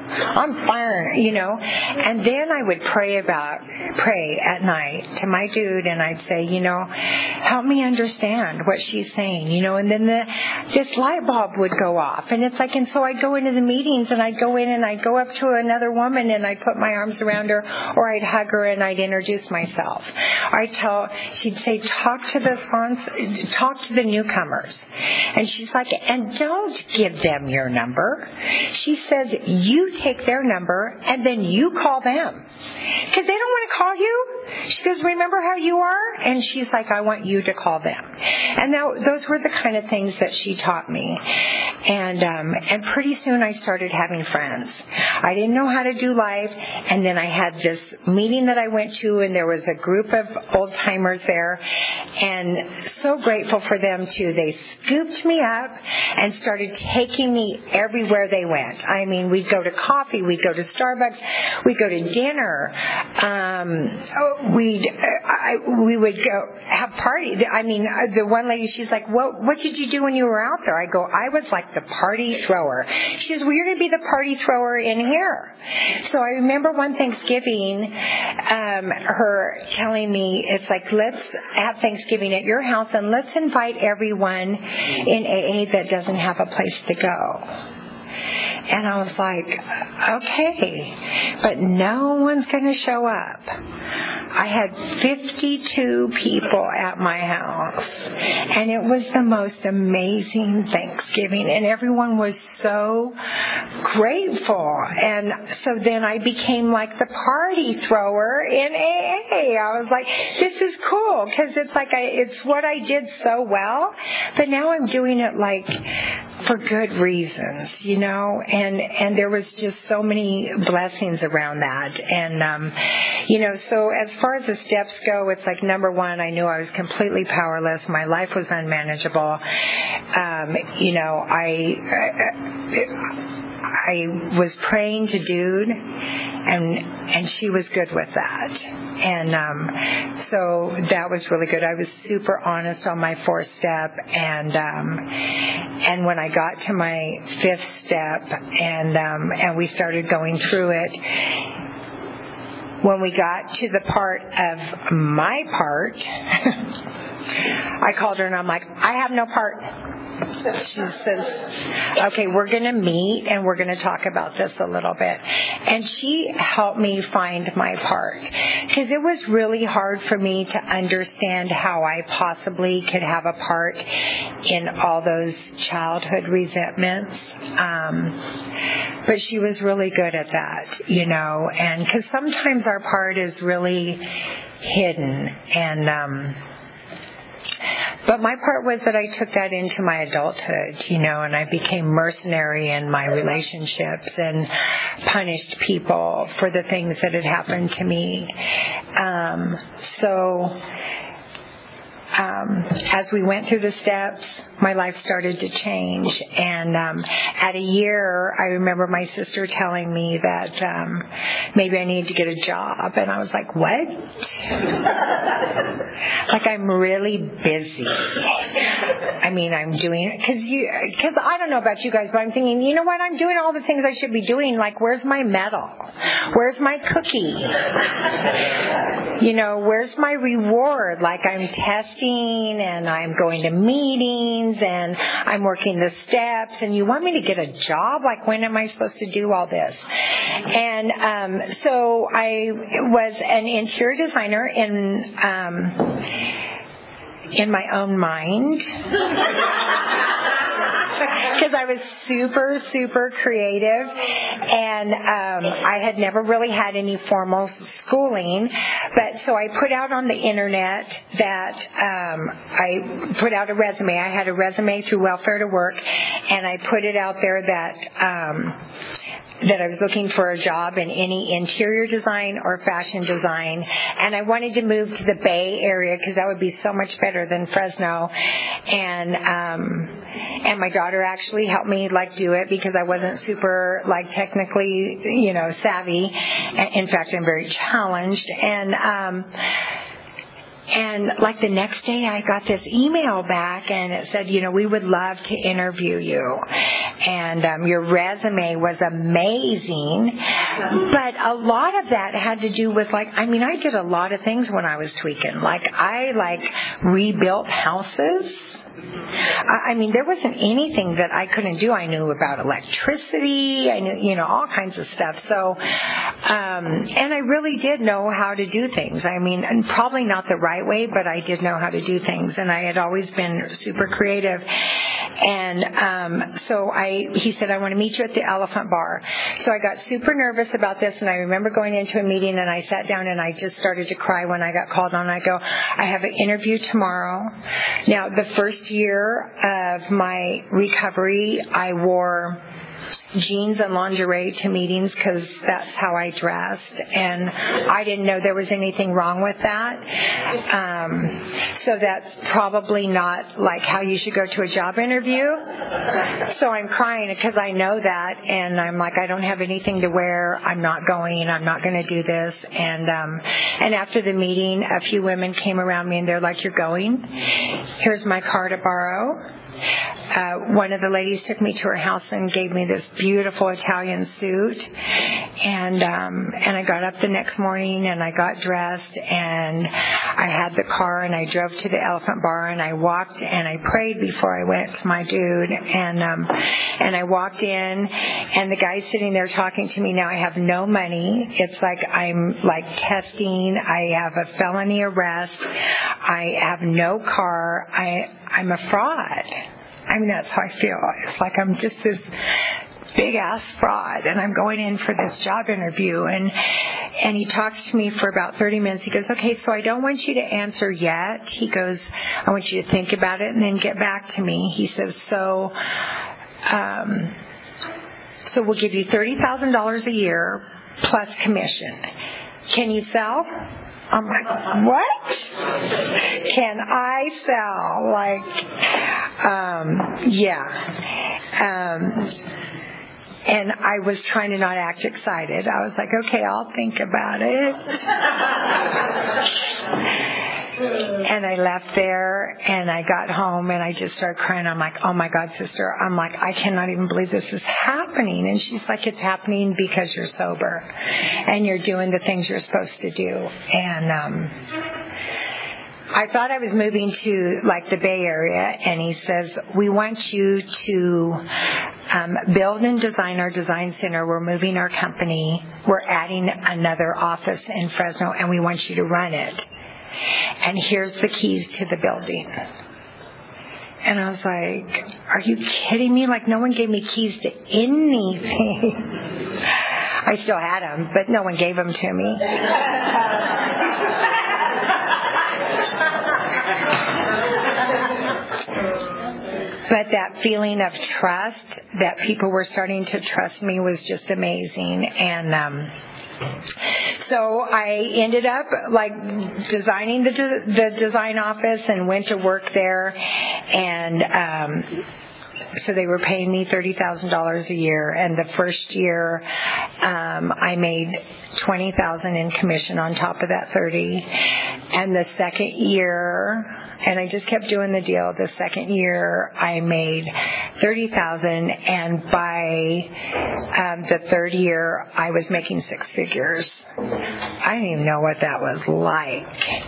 And then I would pray at night to my dude, and I'd say, help me understand what she's saying, and then this light bulb would go off. And it's like, and so I'd go into the meetings, and I'd go in, and I'd go up to another woman, and I'd put my arms around her, or I'd hug her, and I'd introduce myself. She'd say, talk talk to the newcomers. And she's like, and don't give them your number. She says, you take their number and then you call them. Because they don't want to call you. She goes, remember how you are? And she's like, I want you to call them. And those were the kind of things that she taught me. And pretty soon I started having friends. I didn't know how to do life. And then I had this meeting that I went to, and there was a group of old timers there. And so grateful for them too. They scooped me up and started taking me everywhere they went. I mean, we'd go to coffee, we'd go to Starbucks, we'd go to dinner. We would go have parties. I mean, the one lady, she's like, what did you do when you were out there? I go, I was like the party thrower. She says, well, you're going to be the party thrower in here. So I remember one Thanksgiving, her telling me, it's like, let's have Thanksgiving at your house and let's invite everyone in AA that doesn't have a place to go. And I was like, okay, but no one's going to show up. I had 52 people at my house, and it was the most amazing Thanksgiving, and everyone was so grateful. And so then I became like the party thrower in AA. I was like, this is cool, because it's like it's what I did so well, but now I'm doing it like for good reasons, you know, and there was just so many blessings around that. And, you know, so as far as the steps go, it's like, number one, I knew I was completely powerless. My life was unmanageable. You know, I was praying to Dude, and she was good with that. And so that was really good. I was super honest on my 4th step, and when I got to my 5th step, and we started going through it, when we got to the part of my part, I called her and I'm like, I have no part. She says, okay, we're going to meet and we're going to talk about this a little bit. And she helped me find my part, because it was really hard for me to understand how I possibly could have a part in all those childhood resentments. But she was really good at that, you know, and because sometimes our part is really hidden. And but my part was that I took that into my adulthood, you know, and I became mercenary in my relationships and punished people for the things that had happened to me. As we went through the steps, my life started to change. And at a year, I remember my sister telling me that maybe I needed to get a job. And I was like, what? Like, I'm really busy. I mean, I'm doing it because I don't know about you guys, but I'm thinking, you know what? I'm doing all the things I should be doing. Like, where's my medal? Where's my cookie? You know, where's my reward? Like, I'm testing and I'm going to meetings and I'm working the steps, and you want me to get a job? Like, when am I supposed to do all this? And so I was an interior designer in my own mind. Because I was super, super creative, and I had never really had any formal schooling. But so I put out on the internet that I put out a resume. I had a resume through Welfare to Work, and I put it out there that I was looking for a job in any interior design or fashion design, and I wanted to move to the Bay Area because that would be so much better than Fresno. And my daughter actually helped me do it because I wasn't super technically savvy. In fact, I'm very challenged. And the next day I got this email back and it said, we would love to interview you. And your resume was amazing. But a lot of that had to do with I did a lot of things when I was tweaking. I rebuilt houses. I mean, there wasn't anything that I couldn't do. I knew about electricity. I knew, all kinds of stuff. So, and I really did know how to do things. I mean, and probably not the right way, but I did know how to do things. And I had always been super creative. And so he said, I want to meet you at the Elephant Bar. So I got super nervous about this, and I remember going into a meeting, and I sat down, and I just started to cry when I got called on. I go, I have an interview tomorrow. Now, the first year of my recovery, I wore jeans and lingerie to meetings because that's how I dressed, and I didn't know there was anything wrong with that. So that's probably not like how you should go to a job interview. So I'm crying because I know that, and I'm like, I don't have anything to wear. I'm not going. I'm not going to do this. And after the meeting, a few women came around me, and they're like, you're going? Here's my car to borrow. One of the ladies took me to her house and gave me this beautiful Italian suit, and I got up the next morning, and I got dressed, and I had the car, and I drove to the Elephant Bar, and I walked, and I prayed before I went to my dude, and I walked in, and the guy's sitting there talking to me. Now I have no money. It's like I'm like testing. I have a felony arrest. I have no car. I'm a fraud. I mean, that's how I feel. It's like I'm just this big-ass fraud, and I'm going in for this job interview. And he talks to me for about 30 minutes. He goes, okay, so I don't want you to answer yet. He goes, I want you to think about it and then get back to me. He says, so we'll give you $30,000 a year plus commission. Can you sell? I'm like, what? Can I sell? Like, yeah. And I was trying to not act excited. I was like, okay, I'll think about it. And I left there, and I got home, and I just started crying. I'm like, oh my God, sister. I'm like, I cannot even believe this is happening. And she's like, it's happening because you're sober and you're doing the things you're supposed to do. And I thought I was moving to like the Bay Area, and he says, we want you to build and design our design center. We're moving our company. We're adding another office in Fresno, and we want you to run it. And here's the keys to the building. And I was like, are you kidding me? Like, no one gave me keys to anything. I still had them, but no one gave them to me. But that feeling of trust, that people were starting to trust me, was just amazing. And so I ended up like designing the design office and went to work there, and so they were paying me $30,000 a year. And the first year, I made $20,000 in commission on top of that 30. And the second year, and I just kept doing the deal. The second year, I made $30,000, and by the third year, I was making six figures. I didn't even know what that was like.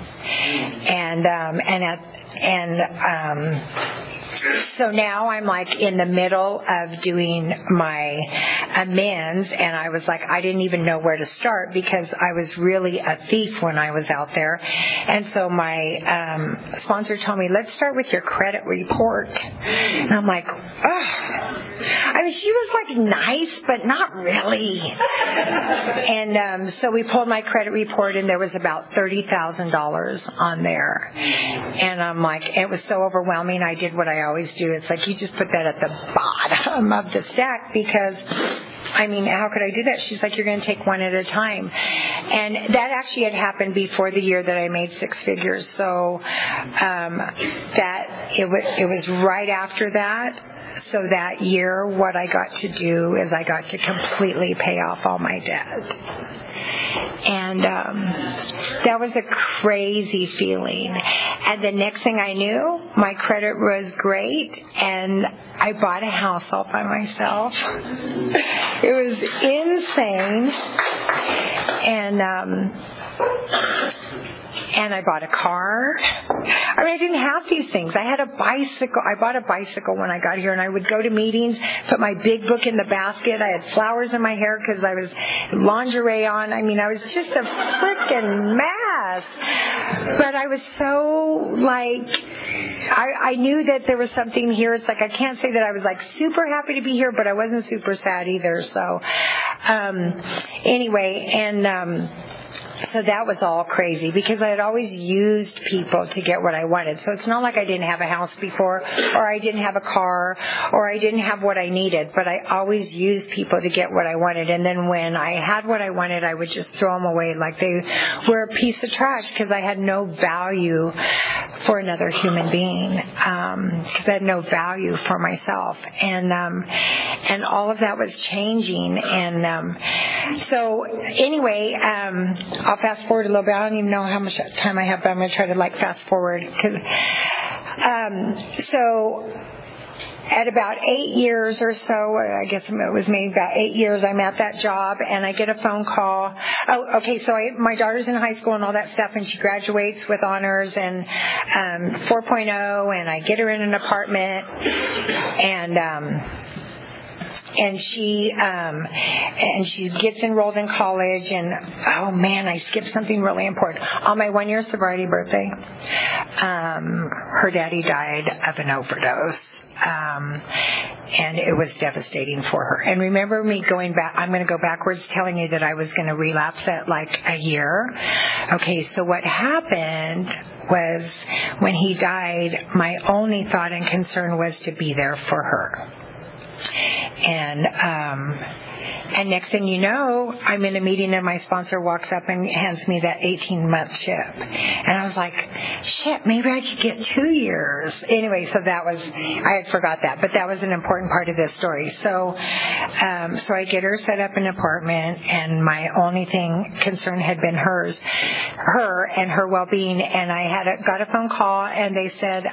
So now I'm like in the middle of doing my amends, and I was like, I didn't even know where to start because I was really a thief when I was out there. And so my sponsor told me, let's start with your credit report. And I'm like, oh. I mean, she was like nice, but not really. And so we pulled my credit report, and there was about $30,000 on there. And I'm like, it was so overwhelming. I did what I always do. It's like you just put that at the bottom of the stack because, I mean, how could I do that? She's like, you're going to take one at a time. And that actually had happened before the year that I made six figures. So that it was right after that. So that year, what I got to do is I got to completely pay off all my debt. And that was a crazy feeling. And the next thing I knew, my credit was great, and I bought a house all by myself. It was insane. And I bought a car. I mean, I didn't have these things. I had a bicycle. I bought a bicycle when I got here, and I would go to meetings, put my big book in the basket. I had flowers in my hair because I was lingerie on. I mean, I was just a freaking mess. But I was so, I knew that there was something here. It's like I can't say that I was, super happy to be here, but I wasn't super sad either. So, anyway, and so that was all crazy because I had always used people to get what I wanted. So it's not like I didn't have a house before, or I didn't have a car, or I didn't have what I needed, but I always used people to get what I wanted. And then when I had what I wanted, I would just throw them away like they were a piece of trash because I had no value for another human being, because I had no value for myself. And all of that was changing. And so anyway, I'll fast forward a little bit. I don't even know how much time I have, but I'm going to try to fast forward. So at about 8 years or so, I guess it was maybe about 8 years, I'm at that job, and I get a phone call. Oh, okay, so my daughter's in high school and all that stuff, and she graduates with honors and 4.0, and I get her in an apartment, and she gets enrolled in college, and oh man, I skipped something really important. On my 1-year sobriety birthday, her daddy died of an overdose. And it was devastating for her. And remember me going back, I'm going to go backwards, telling you that I was going to relapse at a year. Okay, so what happened was when he died, my only thought and concern was to be there for her. And next thing you know, I'm in a meeting and my sponsor walks up and hands me that 18-month chip. And I was like, shit, maybe I could get 2 years. Anyway, so I had forgot that, but that was an important part of this story. So I get her set up an apartment, and my only concern had been her and her well-being. And I got a phone call, and they said,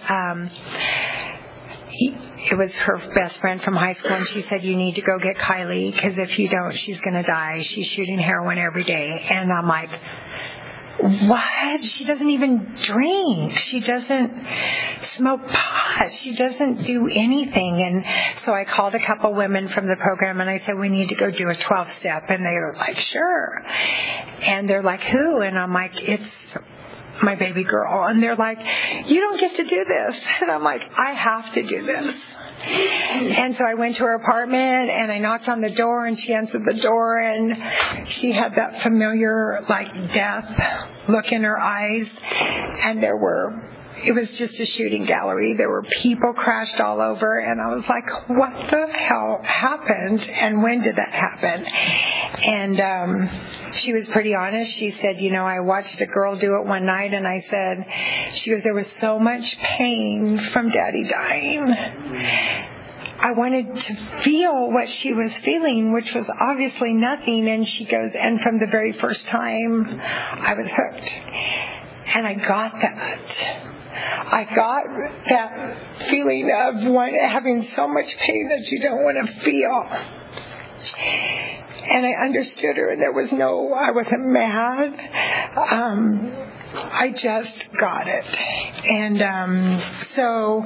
it was her best friend from high school, and she said, you need to go get Kylie, because if you don't, she's going to die. She's shooting heroin every day. And I'm like, what? She doesn't even drink. She doesn't smoke pot. She doesn't do anything. And so I called a couple women from the program, and I said, we need to go do a 12-step. And they were like, sure. And they're like, who? And I'm like, it's my baby girl. And they're like, you don't get to do this. And I'm like, I have to do this. And so I went to her apartment, and I knocked on the door, and she answered the door, and she had that familiar death look in her eyes, and it was just a shooting gallery. There were people crashed all over, and I was like, what the hell happened, and when did that happen? And she was pretty honest. She said, I watched a girl do it one night, and I said, she goes, there was so much pain from Daddy dying. I wanted to feel what she was feeling, which was obviously nothing. And she goes, and from the very first time, I was hooked. And I got that. I got that feeling of having so much pain that you don't want to feel. And I understood her, and I wasn't mad. I just got it. And so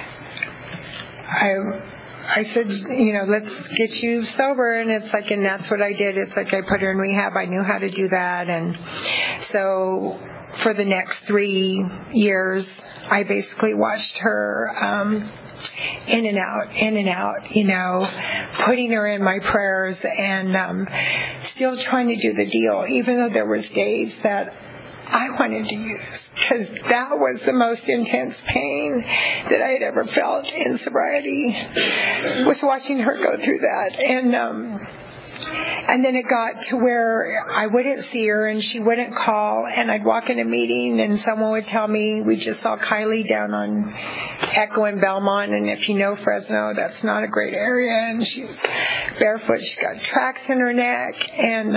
I said, let's get you sober. And it's like, and that's what I did. It's like I put her in rehab. I knew how to do that. And so for the next 3 years, I basically watched her in and out, putting her in my prayers, and still trying to do the deal, even though there was days that I wanted to use, because that was the most intense pain that I had ever felt in sobriety, was watching her go through that. And then it got to where I wouldn't see her, and she wouldn't call, and I'd walk in a meeting, and someone would tell me, we just saw Kylie down on Echo in Belmont, and if you know Fresno, that's not a great area, and she's barefoot, she's got tracks in her neck, and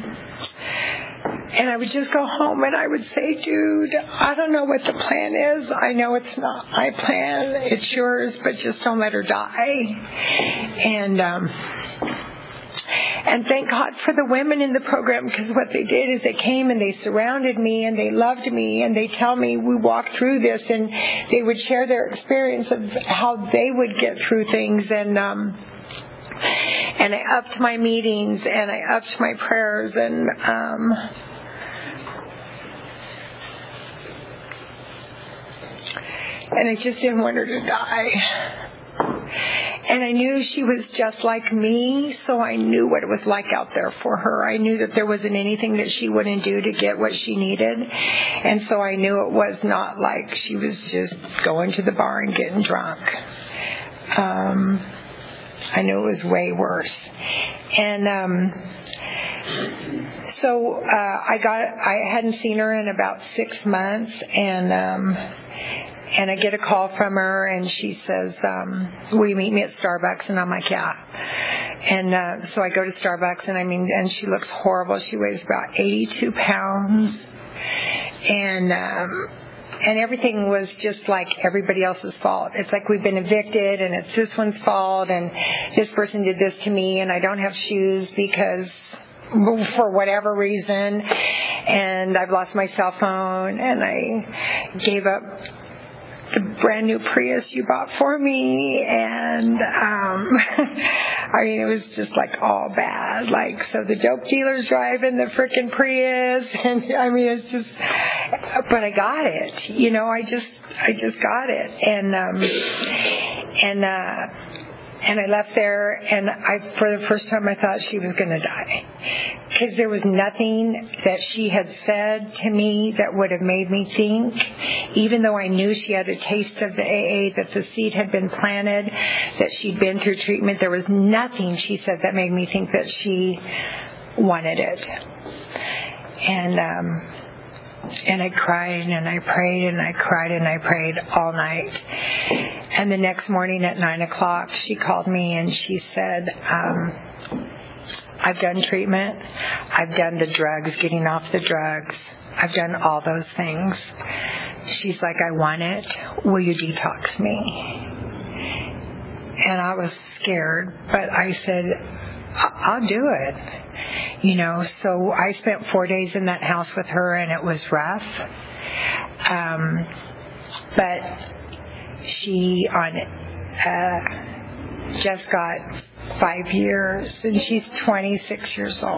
I would just go home, and I would say, dude, I don't know what the plan is. I know it's not my plan. It's And thank God for the women in the program, because what they did is they came and they surrounded me and they loved me and they tell me we walked through this, and they would share their experience of how they would get through things. And I upped my meetings and I upped my prayers, and I just didn't want her to die. And I knew she was just like me, so I knew what it was like out there for her. I knew that there wasn't anything that she wouldn't do to get what she needed. And so I knew it was not like she was just going to the bar and getting drunk. I knew it was way worse. And so I hadn't seen her in about 6 months, and I get a call from her, and she says, will you meet me at Starbucks? And I'm like, yeah. And so I go to Starbucks, and she looks horrible. She weighs about 82 pounds. And everything was just like everybody else's fault. It's like we've been evicted, and it's this one's fault, and this person did this to me, and I don't have shoes because for whatever reason, and I've lost my cell phone, and I gave up the brand new Prius you bought for me, and it was just like all bad. Like, so the dope dealer's driving the frickin' Prius, and it's just, but I got it, I just got it, and I left there, and for the first time I thought she was going to die, because there was nothing that she had said to me that would have made me think, even though I knew she had a taste of the AA, that the seed had been planted, that she'd been through treatment. There was nothing she said that made me think that she wanted it. And I cried and I prayed and I cried and I prayed all night. And the next morning at 9 o'clock, she called me and she said, I've done treatment. I've done the drugs, getting off the drugs. I've done all those things. She's like, I want it. Will you detox me? And I was scared, but I said, I'll do it. So I spent 4 days in that house with her, and it was rough. But she just got 5 years, and she's 26 years old.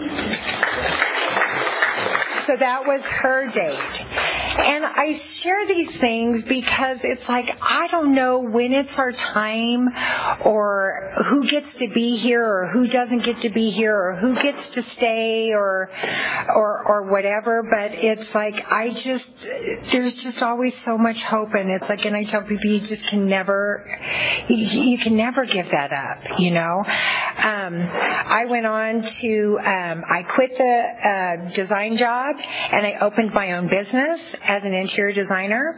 So that was her date. And I share these things because it's like, I don't know when it's our time, or who gets to be here or who doesn't get to be here, or who gets to stay or whatever, but it's like, there's just always so much hope, and it's like, and I tell people, you just can never give that up, I went on to, I quit the design job, and I opened my own business as an interior designer.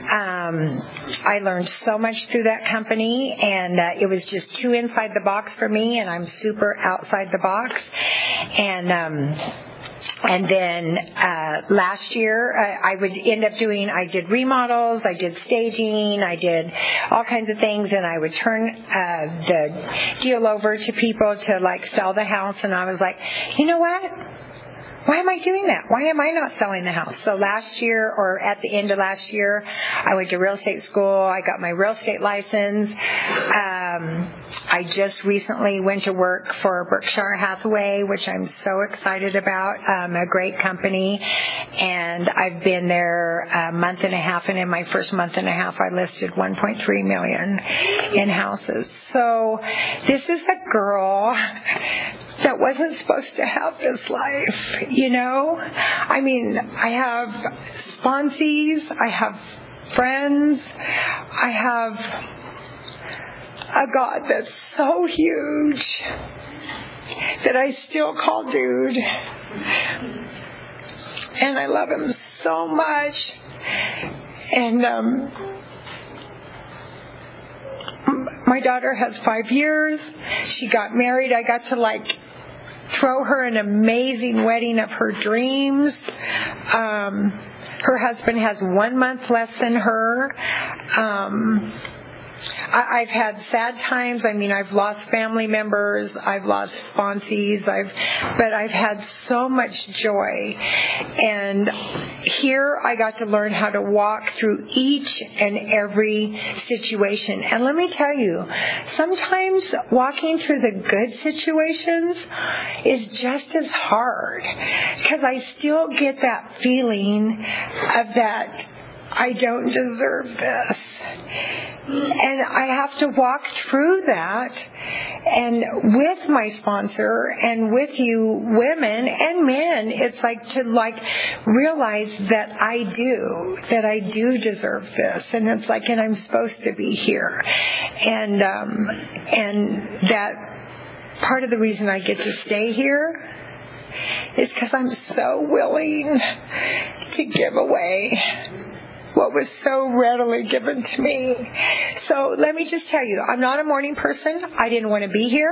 I learned so much through that company, and it was just too inside the box for me, and I'm super outside the box. And then last year, I did remodels, I did staging, I did all kinds of things, and I would turn the deal over to people to sell the house, and I was like, you know what? Why am I doing that? Why am I not selling the house? So last year, or at the end of last year, I went to real estate school. I got my real estate license. I just recently went to work for Berkshire Hathaway, which I'm so excited about, a great company. And I've been there a month and a half, and in my first month and a half, I listed $1.3 million in houses. So this is a girl that wasn't supposed to have this life, I have sponsees, I have friends, I have a God that's so huge that I still call dude, and I love him so much. And my daughter has 5 years. She got married. I got to throw her an amazing wedding of her dreams. Her husband has 1 month less than her. I've had sad times. I mean, I've lost family members. I've lost sponsees. But I've had so much joy. And here I got to learn how to walk through each and every situation. And let me tell you, sometimes walking through the good situations is just as hard, because I still get that feeling of that I don't deserve this. And I have to walk through that, and with my sponsor and with you women and men, it's like to realize that I do deserve this, and it's like, and I'm supposed to be here, and that part of the reason I get to stay here is because I'm so willing to give away what was so readily given to me. So let me just tell you, I'm not a morning person. I didn't want to be here.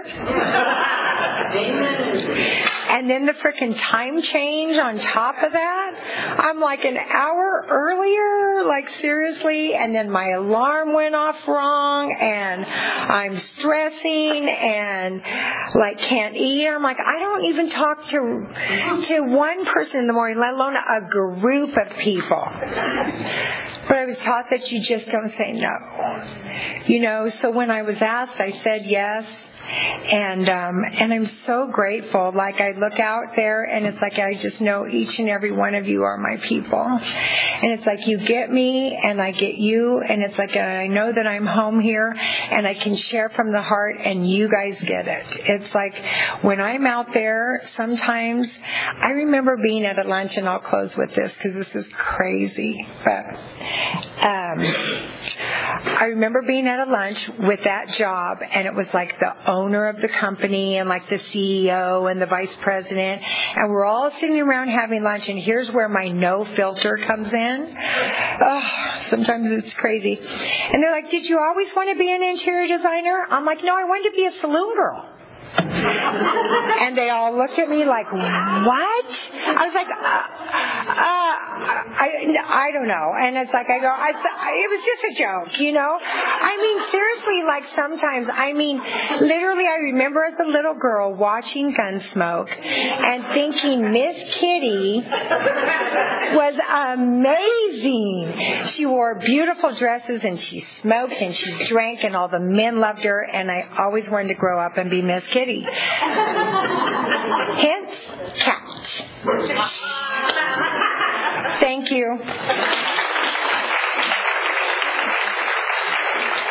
And then the frickin' time change on top of that. I'm like an hour earlier, like seriously, and then my alarm went off wrong, and I'm stressing and like can't eat. I'm like, I don't even talk to one person in the morning, let alone a group of people. But I was taught that you just don't say no. So when I was asked, I said yes. And I'm so grateful. Like, I look out there, and it's like I just know each and every one of you are my people. And it's like you get me, and I get you, and it's like I know that I'm home here, and I can share from the heart, and you guys get it. It's like when I'm out there, sometimes I remember being at a lunch, and I'll close with this because this is crazy, but I remember being at a lunch with that job, and it was like the owner of the company and like the CEO and the vice president, and we're all sitting around having lunch, and here's where my no filter comes in. Oh, sometimes it's crazy. And they're like, did you always want to be an interior designer? I'm like, no, I wanted to be a saloon girl. And they all looked at me like, what? I was like, I don't know. And it's like, it was just a joke, I mean, seriously, like sometimes, literally, I remember as a little girl watching Gunsmoke and thinking Miss Kitty was amazing. She wore beautiful dresses, and she smoked, and she drank, and all the men loved her, and I always wanted to grow up and be Miss Kitty. Hence, cat. Thank you.